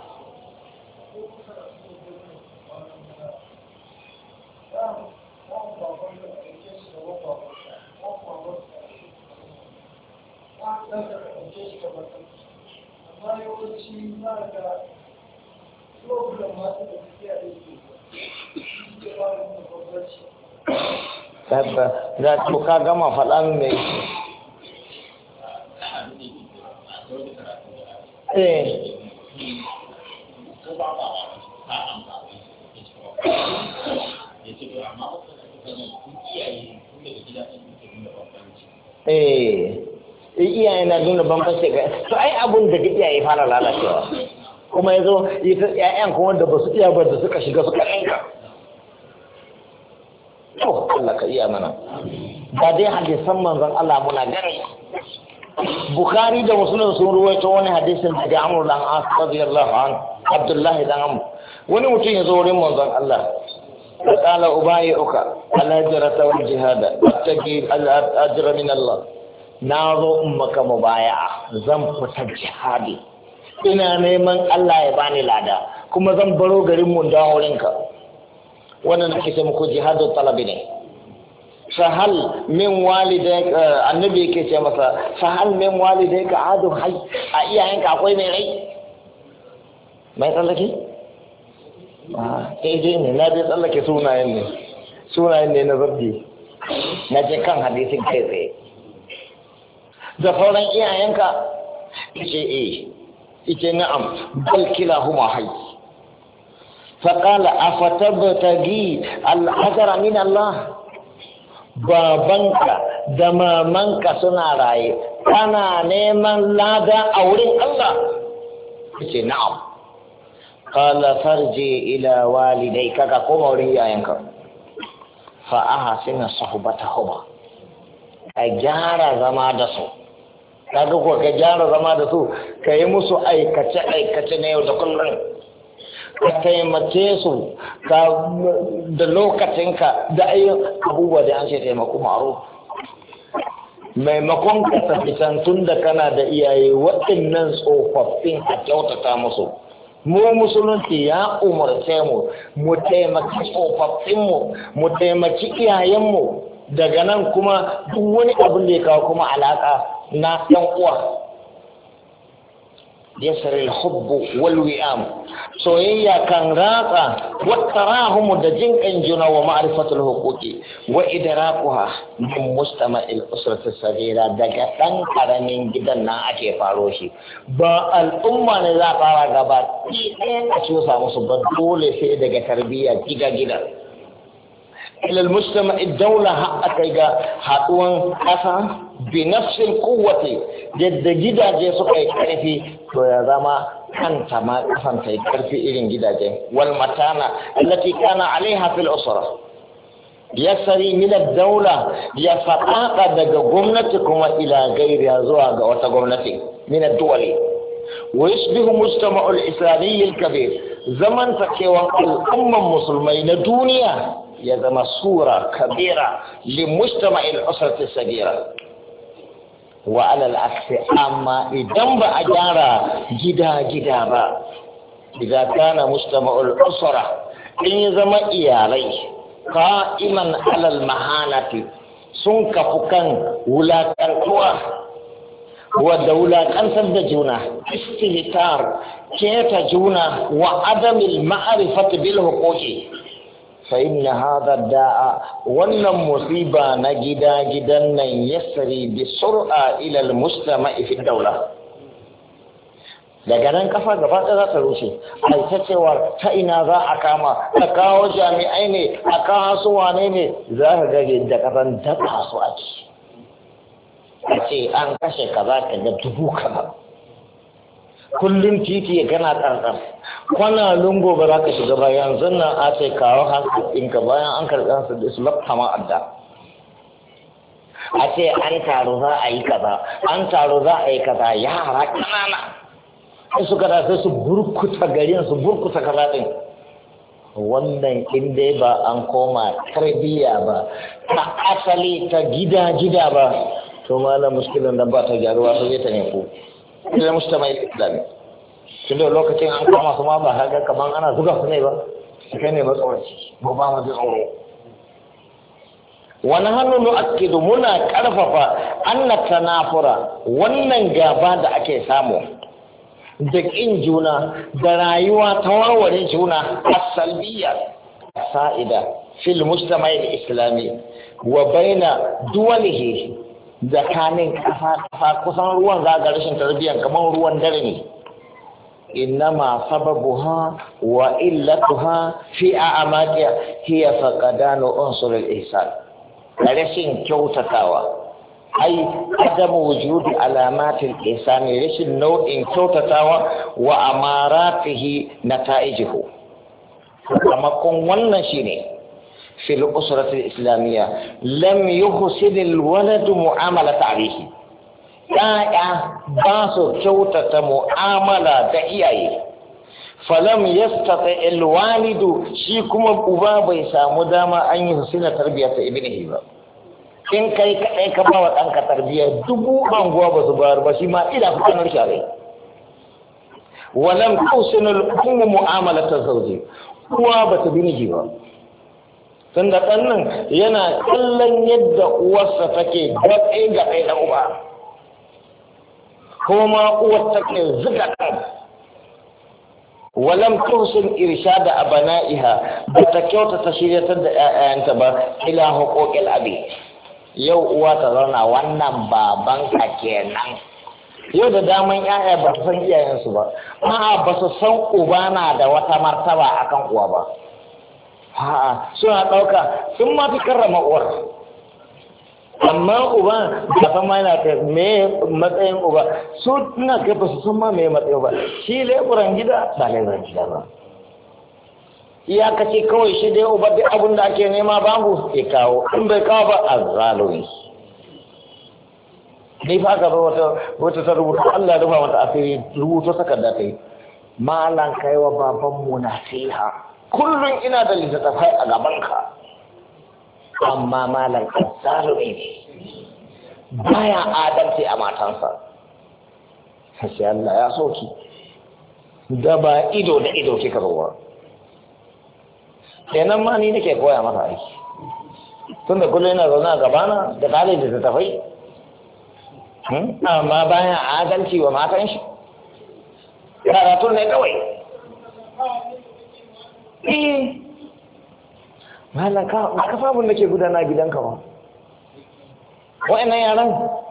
za to ka gama faɗan mai iyaye na nuna bambanci ga to ai abun da iyaye fara lalacewa kuma ya zo ƴaƴan kuma da ba su iya ba da suka shiga suka yanka to Allah ka iya mana ba dai hadisan manzon Allah muna gani Bukhari da Muslim sun ruwaito wani hadisin daga Amr dan As radiyallahu anhu Abdullah dan Amr wani mutum ya zo wurin manzon Allah qala ubayyuka al-hijrata wal jihad attaqi al-ajra min Allah na zo in maka mubaya'a zan fita jihadi ina neman Allah ya bani lada kuma zan baro garin mu da wurinka wannan nake ce muku jihadu talabi ne sahal min walidai annabi yake ce masa sahal min walidai ka adu hay a iyayenka akwai mai rai mai tsallake dai ne na dai tsallake sunayen ne na zabbi na je kan hadisin kai tsaye da sauran iyayenka ce na'am bal kilahuma hayy فقال أفتبتغي الأجر من الله babanka da mamanka suna raye kana neman lada a wurin Allah ce na'am qala farji ila walidayka ka koma wurin yayanka fa ahsina suhbatahuma ka gyara zama da su kaga ko ka gyara zama da su ka yi musu aikace na yau da kullum ka taimake su da lokacinka da ayyukan abubuwa da an ce taimako maro maimakon ka tafi tun da kana da iyaye waɗannan tsofaffin a kyautata musu mu musulunci ya umarce mu taimaki tsofaffinmu mu taimaki iyayenmu daga nan kuma duk wani abin da ya kawo kuma alaka na yan uwa yasar al-hubb wal wi'am soyayya kan ratsa wa tarahum da jinkan juna wa ma'rifatul huquqi wa idrakuha min mustama'il usrati sagira daga dan karamin gidan nan ake faro shi ba al'umma ne za fara gaba ɗaya a cusa musu ba dole sai daga tarbiyya gida ila al-mustama' ad-dawla haƙa ga haɗuwan ƙasa bi nafsil quwwati yadda gidaje suka yi karfi to ya zama kanta ma kasan ta yi karfi irin gidaje wal matana allati kana alaiha fil usra yasari min ad-dawla ya faqaqa daga gwamnati kuma ila gairiya zuwa ga wata gwamnati min ad-dawli wa yusbihu mujtama'u al-islamiyyi al-kabir zaman takewan al'umman musulmai na duniya ya zama sura kabira li mujtama'i al-usrati sagira wa ala al-aksi amma idan ba a gyara gida ba idan kana mujtama'u al-usra in zama iyalai qa'iman ala al-mahanati sun kafu kan wulakantuwa wadda wulakantar da juna istihtar keta juna wa adamil ma'rifati bil huquqi fa inna hadha da'a wannan musiba na gidan nan yasri bi sur'a ila al mustama'i fi dawla daga nan kafa gaba ɗaya za ta rushe ai ta cewa ta ina za a kama a kawo jami'ai ne a kawo su wane ne za ka ga da kafan daɗa su a ci a ce an kashe kaza ka ga dubu kaza kullum titi ya gana tsartsar kwana lungo ba za ka shiga ba yanzu nan a ce kawo hankalinka bayan an karɓi hansu da su lafta ma adda a ce an taro za a yi kaza an taro za a yi kaza yara ƙanana sai suka da sai su burkuta garin su burkuta kaza din wannan in dai ba an koma tarbiyya ba ta asali ta gida ba to malam muskilin da ba ta gyaruwa sai ta ne ko da mustamai islami tun da lokacin an kama su ma ba haka kaman ana zuga su ne ba kai ne matsawarci ba ba mu da tsoro wani hannu nu'akkidu muna karfafa anna tanafura wannan gaba da ake samu da ƙin juna da rayuwa ta warware juna as-salbiyya sa'ida fil mujtama'i islami wa baina duwalihi tsakanin kafa kusan ruwan zaga rashin tarbiyyar kamar ruwan dare ne innama sababuha wa illatuha fi a'maqi hiya faqadanu unsur al-ihsan rashin kyautatawa ai adamu wujudi alamatil ihsani rashin nau'in kyautatawa wa amaratihi nata'ijuhu sakamakon wannan shine fil usratil islamiyya lam yuhsin al walad mu'amalat alayhi ya ba su kyautata mu'amala da iyaye falam yastati al walidu shi kuma uba bai samu dama an yi husna tarbiyata ibnihi ba in kai kaɗai ka ba wa ɗanka tarbiyyar dubu anguwa ba su bayar ba shi ma ina fitanar share walam tusinul ummu mu'amalatar zauji uwa ba ta bi miji ba tun da ɗan nan yana kallon yadda uwarsa take gaɓe da uba kuma uwar take zuga ɗan walam tusin irshada abana'iha ba ta kyautata shiryatar da 'ya'yanta ba ila huquqil abi yau uwa ta zauna wannan babanka kenan yau da daman yaya ba su san iyayensu ba a'a ba su san uba na da wata martaba akan uwa ba a'a suna ɗauka sun ma fi karrama uwar amma uba ba san ma yana kai me matsayin uba su ina kai ba su san ma me matsayin ba shi leburan gida ba leburan gida ba iyakaci kawai shi dai uba duk abin da ake nema babu ya kawo in bai kawo ba a zalumi ni fa ka wata ta rubuta Allah rufa mata asiri rubuto takarda ta yi malan kai wa baban mu nasiha kullum ina da littattafai a gaban ka amma malan zalumi ne baya adalci a matansa sai Allah ya soki da ba ido da ido kika ruwa kenan ma ni nake koya masa aiki tun da kullum yana zaune a gabana da kare da tafai amma bayan adalci wa matan shi karatun ne kawai malam ka fabun da ke gudana gidanka ba wa'annan yaran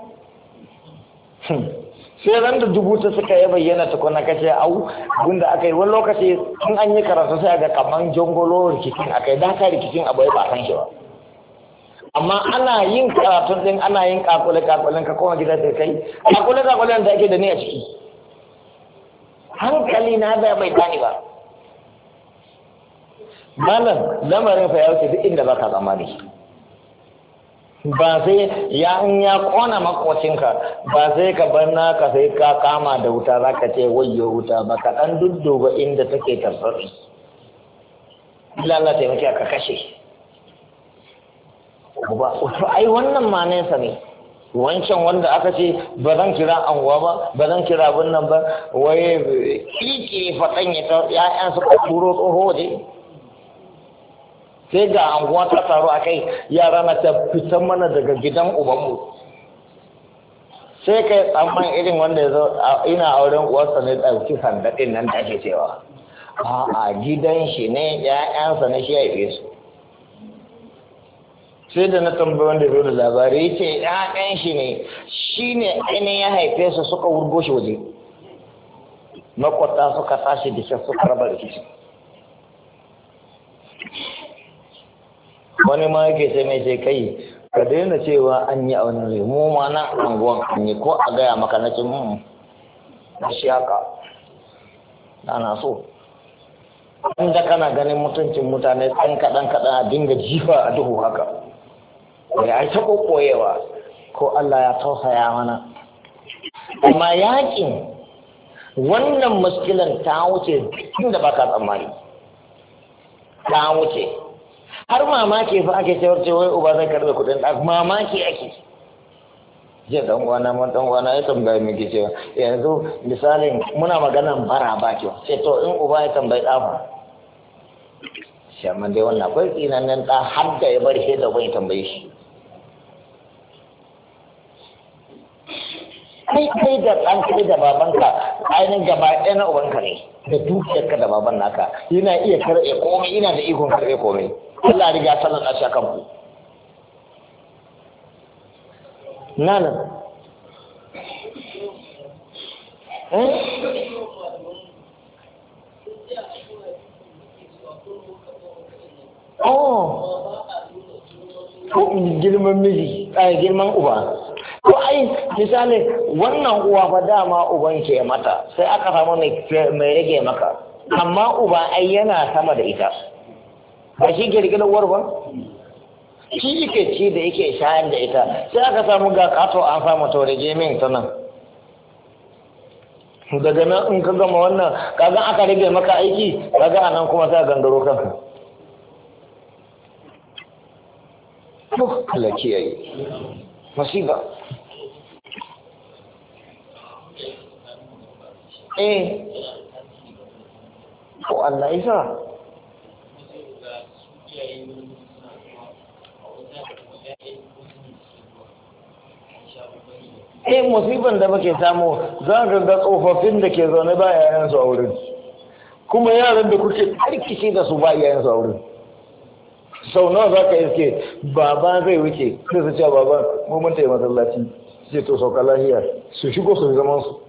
sai ran da dubuta suka yi bayyana tukuna kace au gunda aka yi wani lokaci in an yi karatu sai ga kaman jongolo rikicin aka yi da ka rikicin abu ba san shi ba amma ana yin karatun din ana yin kakule-kakulen ka kowa gida sai kai kakule-kakulen da ake da ni a ciki hankali na da bai tani ba malam lamarin fa ya wuce duk inda baka tsammani ba sai ya kona makocinka ba sai ka bar naka sai ka kama da wuta zaka ce wayyo wuta ba ka dan dudduba inda take tarfari Allah taimake ka kashe ba to ai wannan ma ne sa ne wancan wanda aka ce ba zan kira anguwa ba zan kira abin nan ba waye kike fadan ya suka turo tsoho waje sai ga anguwa ta taru a kai yara na ta fitan mana daga gidan ubanmu sai kai tsamman irin wanda ya zo ina auren uwarsa ne ɗauki sandaɗin nan da ake cewa a gidan shi ne ‘ya'yansa na shi haife su sai da na tambayi wanda ya zo da labari ya ce ‘ya'yan shi ne shi ne ainihin ya haife su suka wurgo shi waje makwata suka tashi da shi suka raba rikici wani ma yake sai mai sai kai ka daina cewa an yi a wani rai mu ma nan anguwan an yi ko a gaya maka na ce na shi haka na so inda kana ganin mutuncin mutane ɗan kaɗan a dinga jifa a duhu haka ya ai ta kokoyewa ko Allah ya tausaya mana amma yakin wannan muskilan ta wuce inda baka tsammani ta wuce har mamaki fa ake cewar wai uba zai karɓe kuɗin ɗan mamaki ake jiya dan uwana ya tambaye mu ke cewa yanzu misalin muna maganan bara ba kyau sai to in uba ya tambayi ɗafa shi amma dai wannan akwai tsinannen ɗa har da ya bar shi da bai tambaye shi kai da ɗan kai da babanka ainihin gaba ɗaya na ubanka ne da dukiyarka da baban naka yana iya karɓe komai yana da ikon karɓe komai Allah riga sanar da shi akan ku nan girman miji girman uba ko ai misali wannan uwa fa dama uban ke mata sai aka samu mai rage maka amma uba ai yana sama da ita ba shi girgilar uwar ba shi yake ci da yake shayar da ita sai aka samu ga kato an samu to rage min ta nan daga nan in ka gama wannan kaga aka rage maka aiki kaga anan kuma sai gangaro kanka Allah kiyaye masiba ko Allah isa musiban da muke samu za ka ga tsofaffin da ke zaune ba yayansu a wurin kuma yaran da kuke karkice da su ba yayansu a wurin sau nawa za ka iske baba zai wuce sai su ce baba mun ta yi masallaci sai to sauka lahiya su shigo su zaman su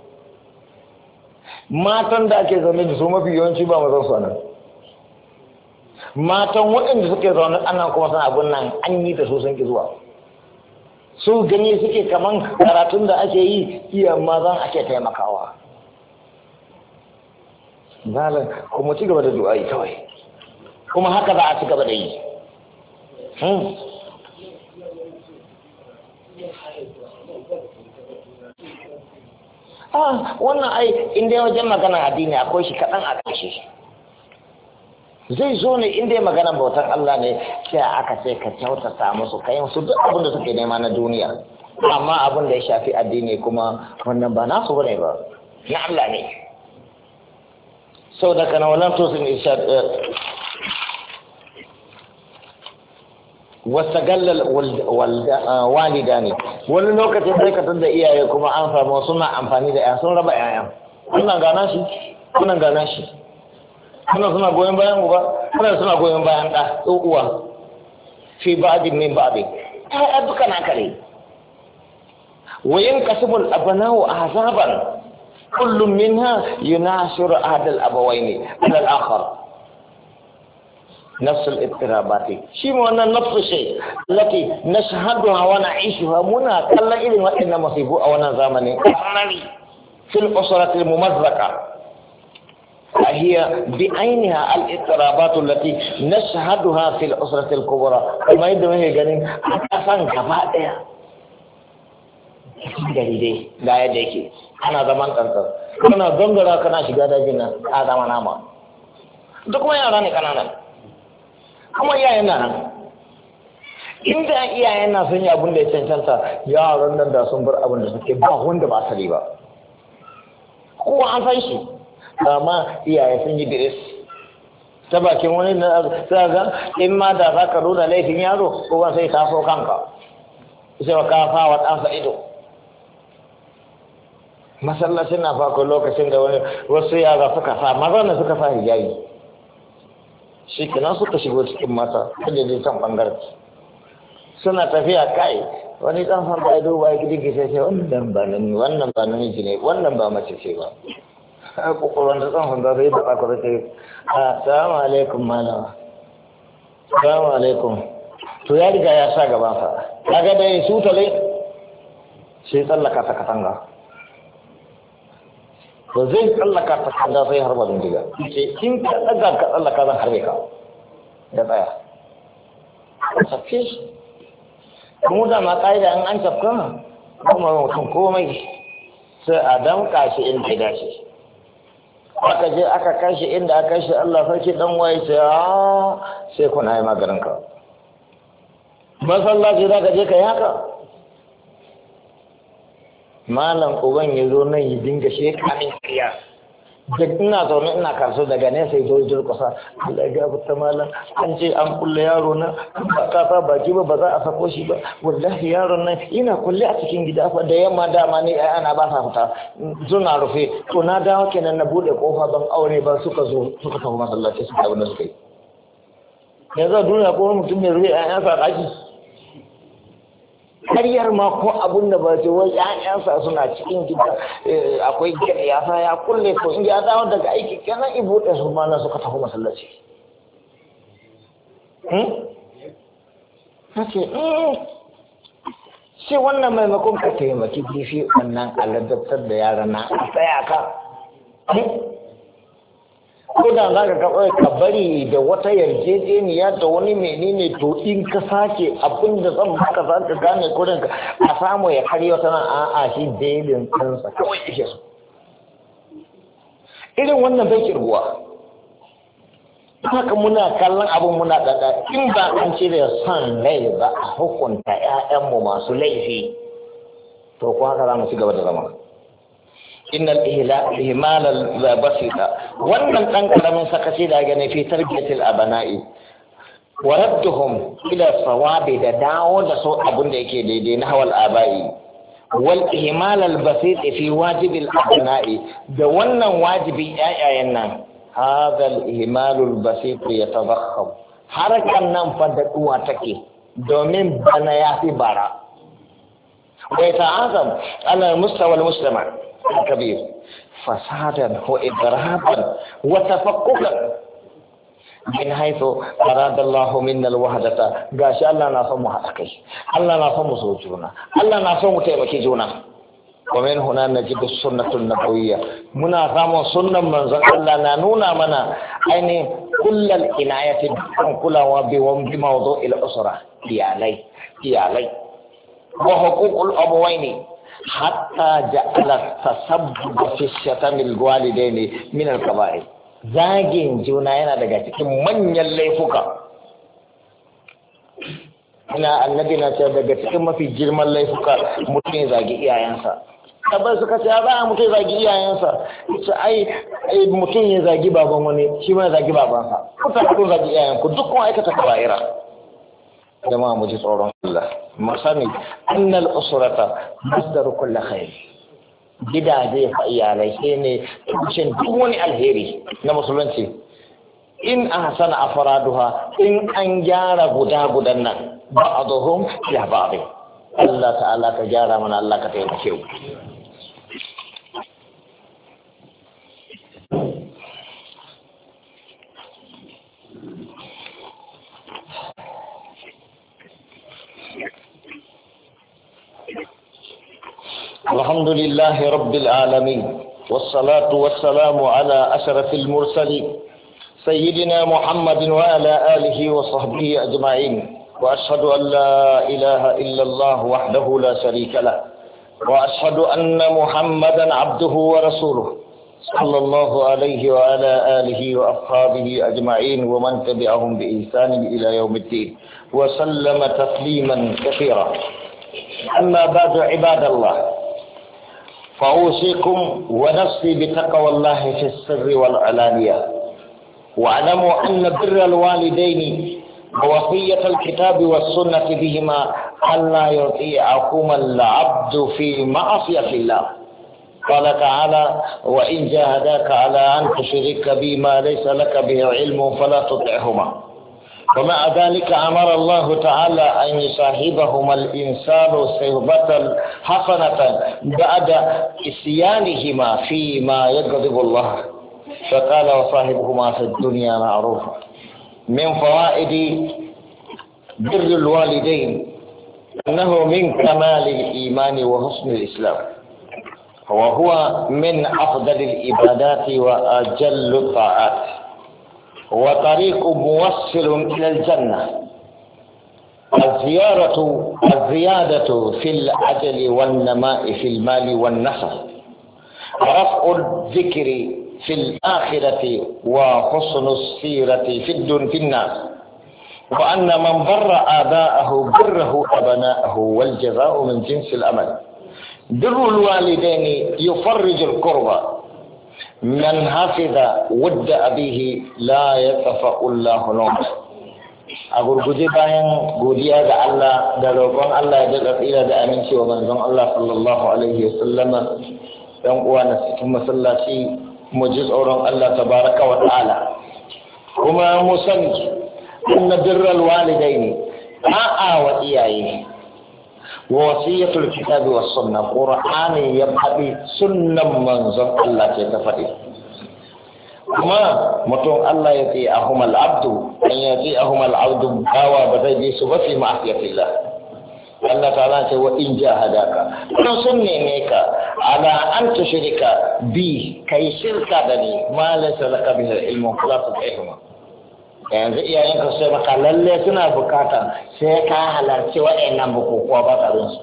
matan da ake zaune da su mafi yawanci ba mazan su nan matan waɗanda suke zaune ana kuma sana abin nan an yi da su sun ki zuwa su gani suke kaman karatun da ake yi iya mazan ake taimakawa zalan kuma ci gaba da du'a'i kawai kuma haka za a ci gaba da yi wannan ai inda wajen magana addini akwai shi kaɗan a ƙarshe zai zo ne inda maganar bautar Allah ne sai aka ce ka kyautata musu kai musu duk abin da suke nema na duniya amma abin da ya shafi addini kuma wannan ba nasu bane ba na Allah ne sau da kana wannan to sun isha wasagallal walida ne wani lokacin sai ka tada iyaye kuma an samu suna amfani da ya sun raba yayan wannan gana shi wannan gana shi wannan suna goyon bayan uba wannan suna goyon bayan da uwa fi ba'din min ba'din ai duka na kare wayan kasbul abna'u ahzaban kullu minha yunasiru ahad al-abawayn ala al-akhar نفس الاضطرابات شيء وانا نفس الشيء التي نشهدها ونعيشها منا كلا إذن وإن مصيبه أو نظامني في الأسرة الممزقة هي بعينها الاضطرابات التي نشهدها في الأسرة الكبرى كما يدوه يغنين أسان كفاتها dari dai ga yadda yake ana zaman kankan kana gangara kana shiga dajin nan a zama nama duk kuma yara ne kananan kuma iyayen nan inda iyayen nan sun yi abin da ya cancanta yaran nan da sun bar abin da suke ba wanda ba sani ba kowa an san shi amma iyaye sun yi diris ta bakin wani na zaga in ma da za ka nuna laifin yaro kowa sai taso kanka sai ka fawa ɗansa ido masallacin na farko lokacin da wasu yara suka sa maza ne suka sa hijabi shi kenan suka shigo cikin mata kaje je can bangaren suna tafiya kai wani dan san bai duba ya gidi sai wannan ba namiji ne wannan ba mace ce ba kokoron da san handa sai da aka ce assalamu alaikum malama assalamu alaikum to ya riga ya sa gaban sa kaga dai su tale sai tsallaka ta katanga to zai tsallaka ta katanga sai harba bindiga ce kin ka daga ka tsallaka zan harbe ka da tsaya safi kuma da ma ƙa'ida in an tafka kuma mutum komai sai a damƙa shi inda ya dace aka je aka kashi inda aka kashi Allah sarki dan waye sai kuna yi maganin ka masallaci za ka je ka yi haka malam uban ya zo nan ya dinga shekamin kariya da ina zaune ina karso daga nesa ya zo durkusa Allah ya gafarta malam an ce an kulle yaro na ba ka sa baki ba za a sako shi ba wallahi yaron nan ina kulle a cikin gida fa da yamma dama ne ai ana ba sa fita suna rufe to na dawo kenan na bude kofa ban aure ba suka zo suka tafi masallaci suka abin da suka yi yanzu a duniya ko mutum mai rufe ƴaƴansa a ɗaki karyar ma ko abun da ba ce wai ƴaƴansa suna cikin gida akwai gida ya sa ya kulle ko in ya dawo daga aiki kenan i buɗe su ma na suka tafi masallaci sai wannan maimakon ka taimaki gifi wannan aladabtar da yara na a tsaya ka ko da za ka kawai ka bari da wata yarjejeniya da wani menene to in ka sake abin da zan baka za ka gane kurin ka a samu ya karya wata nan a'a shi dailin kansa kawai yake so irin wannan bai kirguwa haka muna kallon abin muna ɗaɗa in ba an cire son rai ba a hukunta 'ya'yanmu masu laifi to ko haka za mu ci gaba da zama innal ihmal al basita wannan dan karamin sakaci da gane fi tarbiyatil abana'i wa radduhum ila sawabi da dawo da so abun da yake daidai na hawal abai wal ihmal al basit fi wajib al abana'i da wannan wajibi ayayen nan hadha al ihmal al basit yatadakham harakan nan fa da duwa take domin bana yafi bara wa yata'azam ala mustawa al muslima الكبير فسادا وإضرابا وتفككا من حيث أراد الله منا الوحدة قاش الله نافهم حقي الله نافهم سوجونا الله نافهم تيمكيجونا ومن هنا نجد السنة النبوية منا فهم سنة من الله نانونا منا أين كل العناية كل بموضوع الأسرة يالي وحقوق الأبوين hatta ja'ala tasabbub fi shatamil walidaini min al-kaba'ir zagin juna yana daga cikin manyan laifuka ina annabi na ce daga cikin mafi girman laifuka mutum ya zagi iyayensa tabbas suka ce ba mutum ya zagi iyayensa ita ai mutum ya zagi baban wani shi ma ya zagi babansa ku zagi iyayenku duk kun aikata kaba'ira jama'a mu ji tsoron Allah masani annal usrata masdaru kulli khair gidaje fa iyalai shine tushen duk wani alheri na musulunci in ahsana afraduha in an gyara gudan nan ba'dhum ya ba'd Allah ta'ala ka gyara mana Allah ka taimake mu الحمد لله رب العالمين، والصلاة والسلام على أشرف المرسلين سيدنا محمد وعلى آله وصحبه أجمعين. وأشهد أن لا إله إلا الله وحده لا شريك له، وأشهد أن محمدا عبده ورسوله صلى الله عليه وعلى آله وأصحابه أجمعين ومن تبعهم بإحسان إلى يوم الدين وسلم تسليما كثيرا. أما بعد عباد الله، فأوصيكم ونفسي بتقوى الله في السر والعلانية، واعلموا أن بر الوالدين ووصية الكتاب والسنة بهما ألا يطيعهما العبد في معصية الله. قال تعالى: وإن جاهداك على أن تشرك بي ما ليس لك به علم فلا تطعهما. ومع ذلك أمر الله تعالى أن يصاحبهما الإنسان صحبة حسنة بعد إسيانهما فيما يغضب الله، فقال: وصاحبهما في الدنيا معروفا. من فوائد بر الوالدين أنه من كمال الإيمان وحسن الإسلام، وهو من أفضل العبادات وأجل الطاعات، وطريق موصل إلى الجنة. الزيادة في العجل والنماء في المال والنسب، رفع الذكر في الآخرة وحسن السيرة في الناس، وأن من بر آباءه بره أبناءه، والجزاء من جنس الأمل. بر الوالدين يفرج الكرب، من حفظ ود أبيه لا يطفأ الله نومه. a gurguje bayan godiya ga Allah da roƙon Allah ya daɗa tsira da aminci wa manzon Allah sallallahu alaihi wasallama, ɗan uwa na cikin masallaci mu ji tsoron Allah tabaraka wa ta'ala, kuma mu sani inna birral walidaini a'a wa iyaye wa wasiyatul kitabi was sunna. Qur'ani ya faɗi, sunnan manzon Allah ce ta faɗi. kuma mutum Allah ya ce ahumal abdu, an ya ce ahumal abdu bawa ba zai bi su ba fi ma'asiyatillah. Allah ta'ala ce wa in jahadaka, kuma sun neme ka ala an tushrika bi, kai shirka da ni ma laysa laka bihi ilmun fala tuṭihuma. Yanzu iyayen ka sai maka lalle suna bukata sai ka halarci waɗannan bukukuwa, ba ka bin su,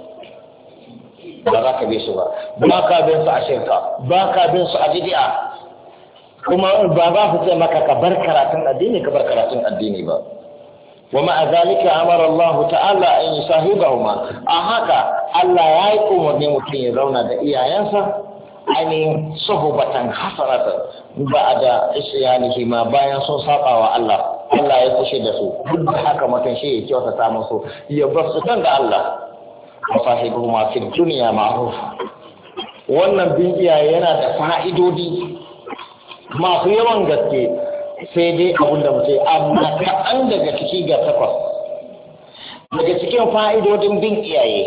ba za ka bi su ba ka bin su a shirka, ba ka bin su a bid'a, kuma ba za su ce maka ka bar karatun addini ba. wa ma'a zalika amara Allah ta'ala an yusahibahuma. A haka Allah ya yi umarni mutum ya zauna da iyayensa ainihin suhbatan hasanatan ba'da isyanihi ma, bayan sun saba wa Allah ya kushe da su. Duk da haka mutum shi ya kyautata musu, ya bar su kan da Allah. wa sahibuhuma fid dunya ma'ruf. Wannan bin iyaye yana da fa'idodi masu yawan gaske, sai dai abin da mutum, amma kaɗan daga ciki ga 8 daga cikin fa'idodin bin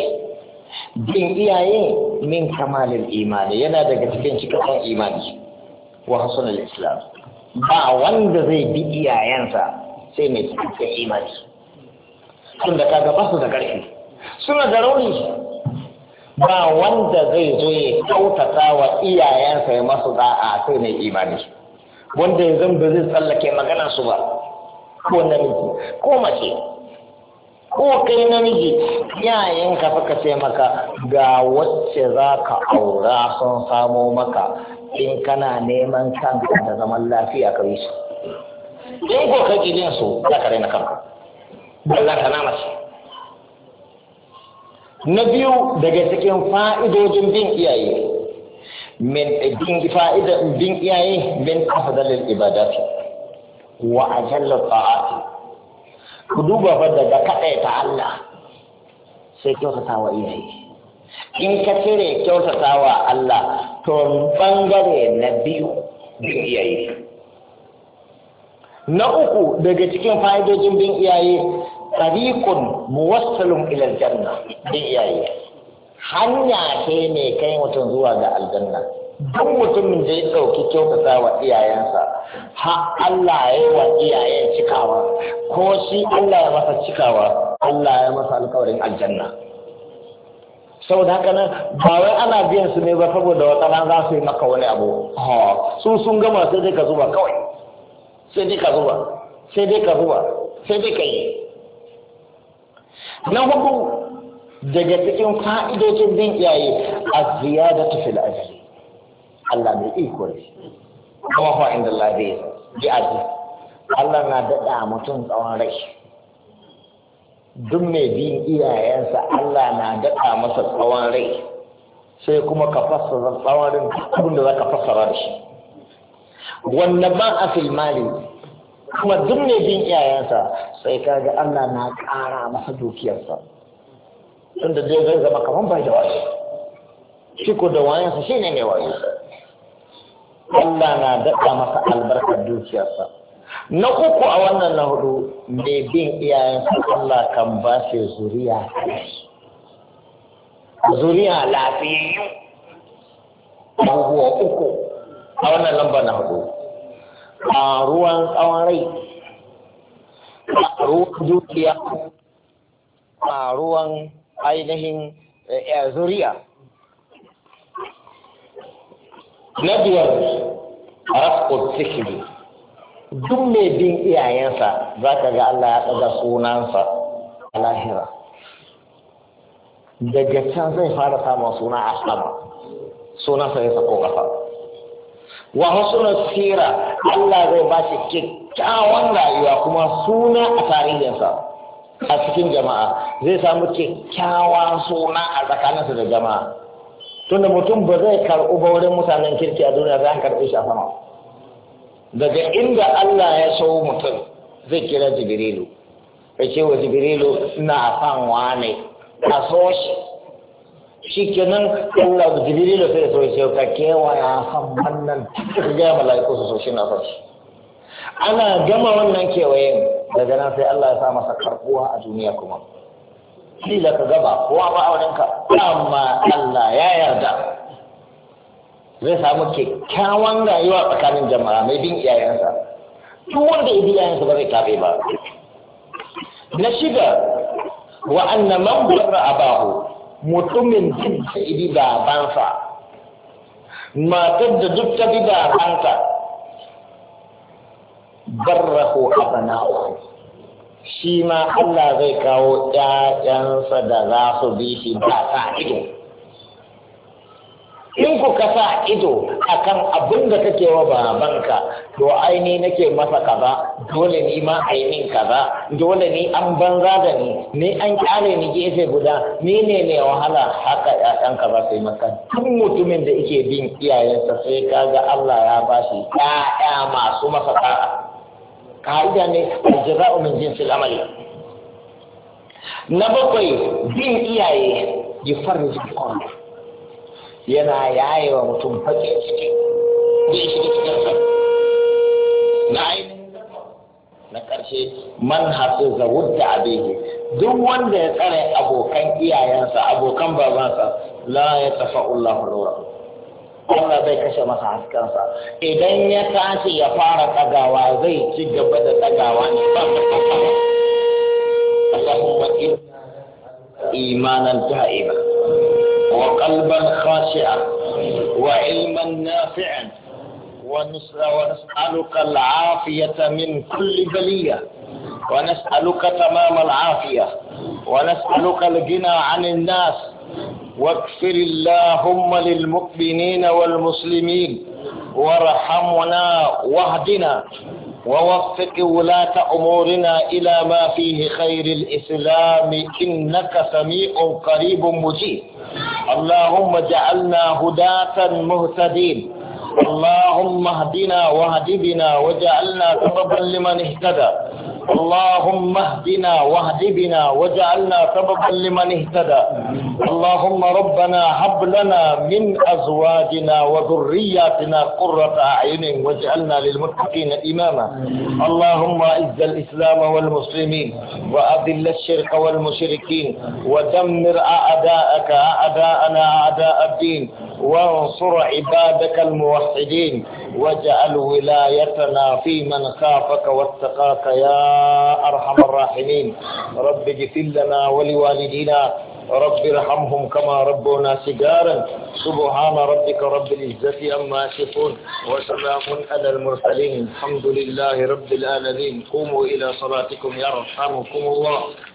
iyaye min kamalin imani, yana daga cikin cikakken imani wa hasanul islam. Ba wanda zai bi iyayensa sai mai cikakken imani, tun da kaga ba su da ƙarfi, suna da rauni. Ba wanda zai zo ya kyautata wa iyayensa ya masu da'a sai mai imani, wanda ya zamba zai tsallake magana su ba, ko namiji ko mace ko kai namiji. Iyayenka suka ce maka ga wacce za ka aura, sun samo maka, in kana neman kanka da zaman lafiya ka yi su. In ko ka ƙi su, za ka raina kanka, Allah ka nama shi. Na biyu daga cikin fa'idojin bin iyaye, bin iyaye min afdalil ibadati wa ajalla ta'ati. Ku duba fa daga kaɗaita Allah sai kyautata wa iyaye. In ka cire kyautata wa Allah, to bangare na biyu bin iyaye. Na uku daga cikin fa'idojin bin iyaye, tariqun muwassalun ila aljanna. Bin iyaye hanya ce ne kai mutum zuwa ga aljanna. Duk mutumin da ya ɗauki kyautata wa iyayensa, ha Allah ya yi wa iyayen cikawa, ko shi Allah ya masa cikawa, Allah ya masa alkawarin aljanna. saboda haka nan ba wai ana biyan su ne ba saboda wata ran za su yi maka wani abu su sun gama sai dai ka zuba kawai sai dai ka zuba sai dai ka zuba sai dai ka yi. Na hudu daga cikin fa'idocin bin iyaye a ziyadatu fil ajali. Allah bai iko ne kuma fa inda Allah bai yi aji. Allah na daɗa mutum tsawon rai. Duk mai bin iyayensa Allah na daɗa masa tsawon rai, sai kuma ka fassara tsawon rai abin da za ka fassara da shi. Wannan ba a filmali kuma duk mai bin iyayensa sai ka ga Allah na ƙara masa dukiyarsa. Tunda dai zai zama kamar bai da wayo. Shi ko da wayansa shi ne mai wayo. Allah na daɗa masa albarkar dukiyarsa. Na uku a wannan na hudu mai bin iyayensa Allah kan ba shi zuriya lafiyayyu. Abubuwa uku a wannan lamba na hudu: a ruwan tsawon rai, a ruwan dukiya, a ruwan ainihin zuriya. Na biyar rafu zikiri. Duk mai bin iyayensa za ka ga Allah ya ɗaga sunansa a lahira. Daga can zai fara samun suna a sama, sunansa ya sako ƙasa. Wa husnul sira, Allah zai ba shi kyakkyawan rayuwa kuma suna a tarihinsa a cikin jama'a, zai samu kyakkyawan suna a tsakaninsa da jama'a. Tunda mutum ba zai karɓi ba wurin mutanen kirki a duniya, zai karɓi shi a sama. Daga inda Allah ya so mutum zai kira Jibrilu, ya ce wa Jibrilu na san wane a so shi kenan Allah Jibrilu sai so ce ka kewa ya san wannan ka ga mala'iku su so shi na so shi. Ana gama wannan kewayen daga nan sai Allah ya sa masa karbuwa a duniya kuma. Shi da ka gaba kowa ba aurenka, amma Allah ya yarda zai samu kyakkyawan rayuwa tsakanin jama'a mai bin iyayensa. Duk wanda ya bi iyayensa ba zai tabe ba. Na shida wa anna man barra abahu, mutumin duk da ibi babansa, matar da duk ta bi babanta, barrahu abana'u, shi ma Allah zai kawo ƴaƴansa da za su bi shi ba sa ido. In ku ka sa ido akan abin da kake wa babanka, to aini nake masa kaza, dole ni ma a yi min kaza, dole ni an banza da ni an kyale ni gefe guda, ni ne mai wahala. Haka ƴaƴanka ba su yi maka. Duk mutumin da yake bin iyayensa sai kaga Allah ya bashi ƴaƴa masu masa ta'a. Ka'ida ne aljaza'u min jinsil amali. Na bakwai, bin iyaye yufarriju al-qalb, yana yaye wa mutum fakin ciki zai shiga cikin sa. Na ainihin na ƙarshe, man hafiza wudda abihi, duk wanda ya tsare abokan iyayensa, abokan babansa, la ya tafa'ullahu nura, Allah bai kashe masa haskansa. Idan ya tashi ya fara tagawa zai ci gaba da tagawa ne ba ta kasawa. Allahumma inna imanan da'iman وقلبا خاشعا وعلما نافعا ونسألك العافية من كل بلية، ونسألك تمام العافية، ونسألك الغنى عن الناس. واغفر اللهم للمؤمنين والمسلمين وارحمنا واهدنا ووفق ولاة أمورنا إلى ما فيه خير الإسلام، إنك سميع قريب مجيب. اللهم اجعلنا هداة مهتدين، اللهم اهدنا واهد بنا واجعلنا سببا لمن اهتدى، اللهم اهدنا واهد بنا واجعلنا سببا لمن اهتدى. اللهم ربنا هب لنا من أزواجنا وذرياتنا قرة أعين واجعلنا للمتقين إماما. اللهم أعز الإسلام والمسلمين وأذل الشرك والمشركين ودمر أعداءك أعداءنا أعداء الدين وانصر عبادك الموحدين واجعل ولايتنا في من خافك واتقاك يا أرحم الراحمين. رب اغفر لنا ولوالدينا رب ارحمهم كما ربونا صغارا سبحان ربك رب العزة عما يصفون وسلام على المرسلين الحمد لله رب العالمين قوموا إلى صلاتكم يرحمكم الله.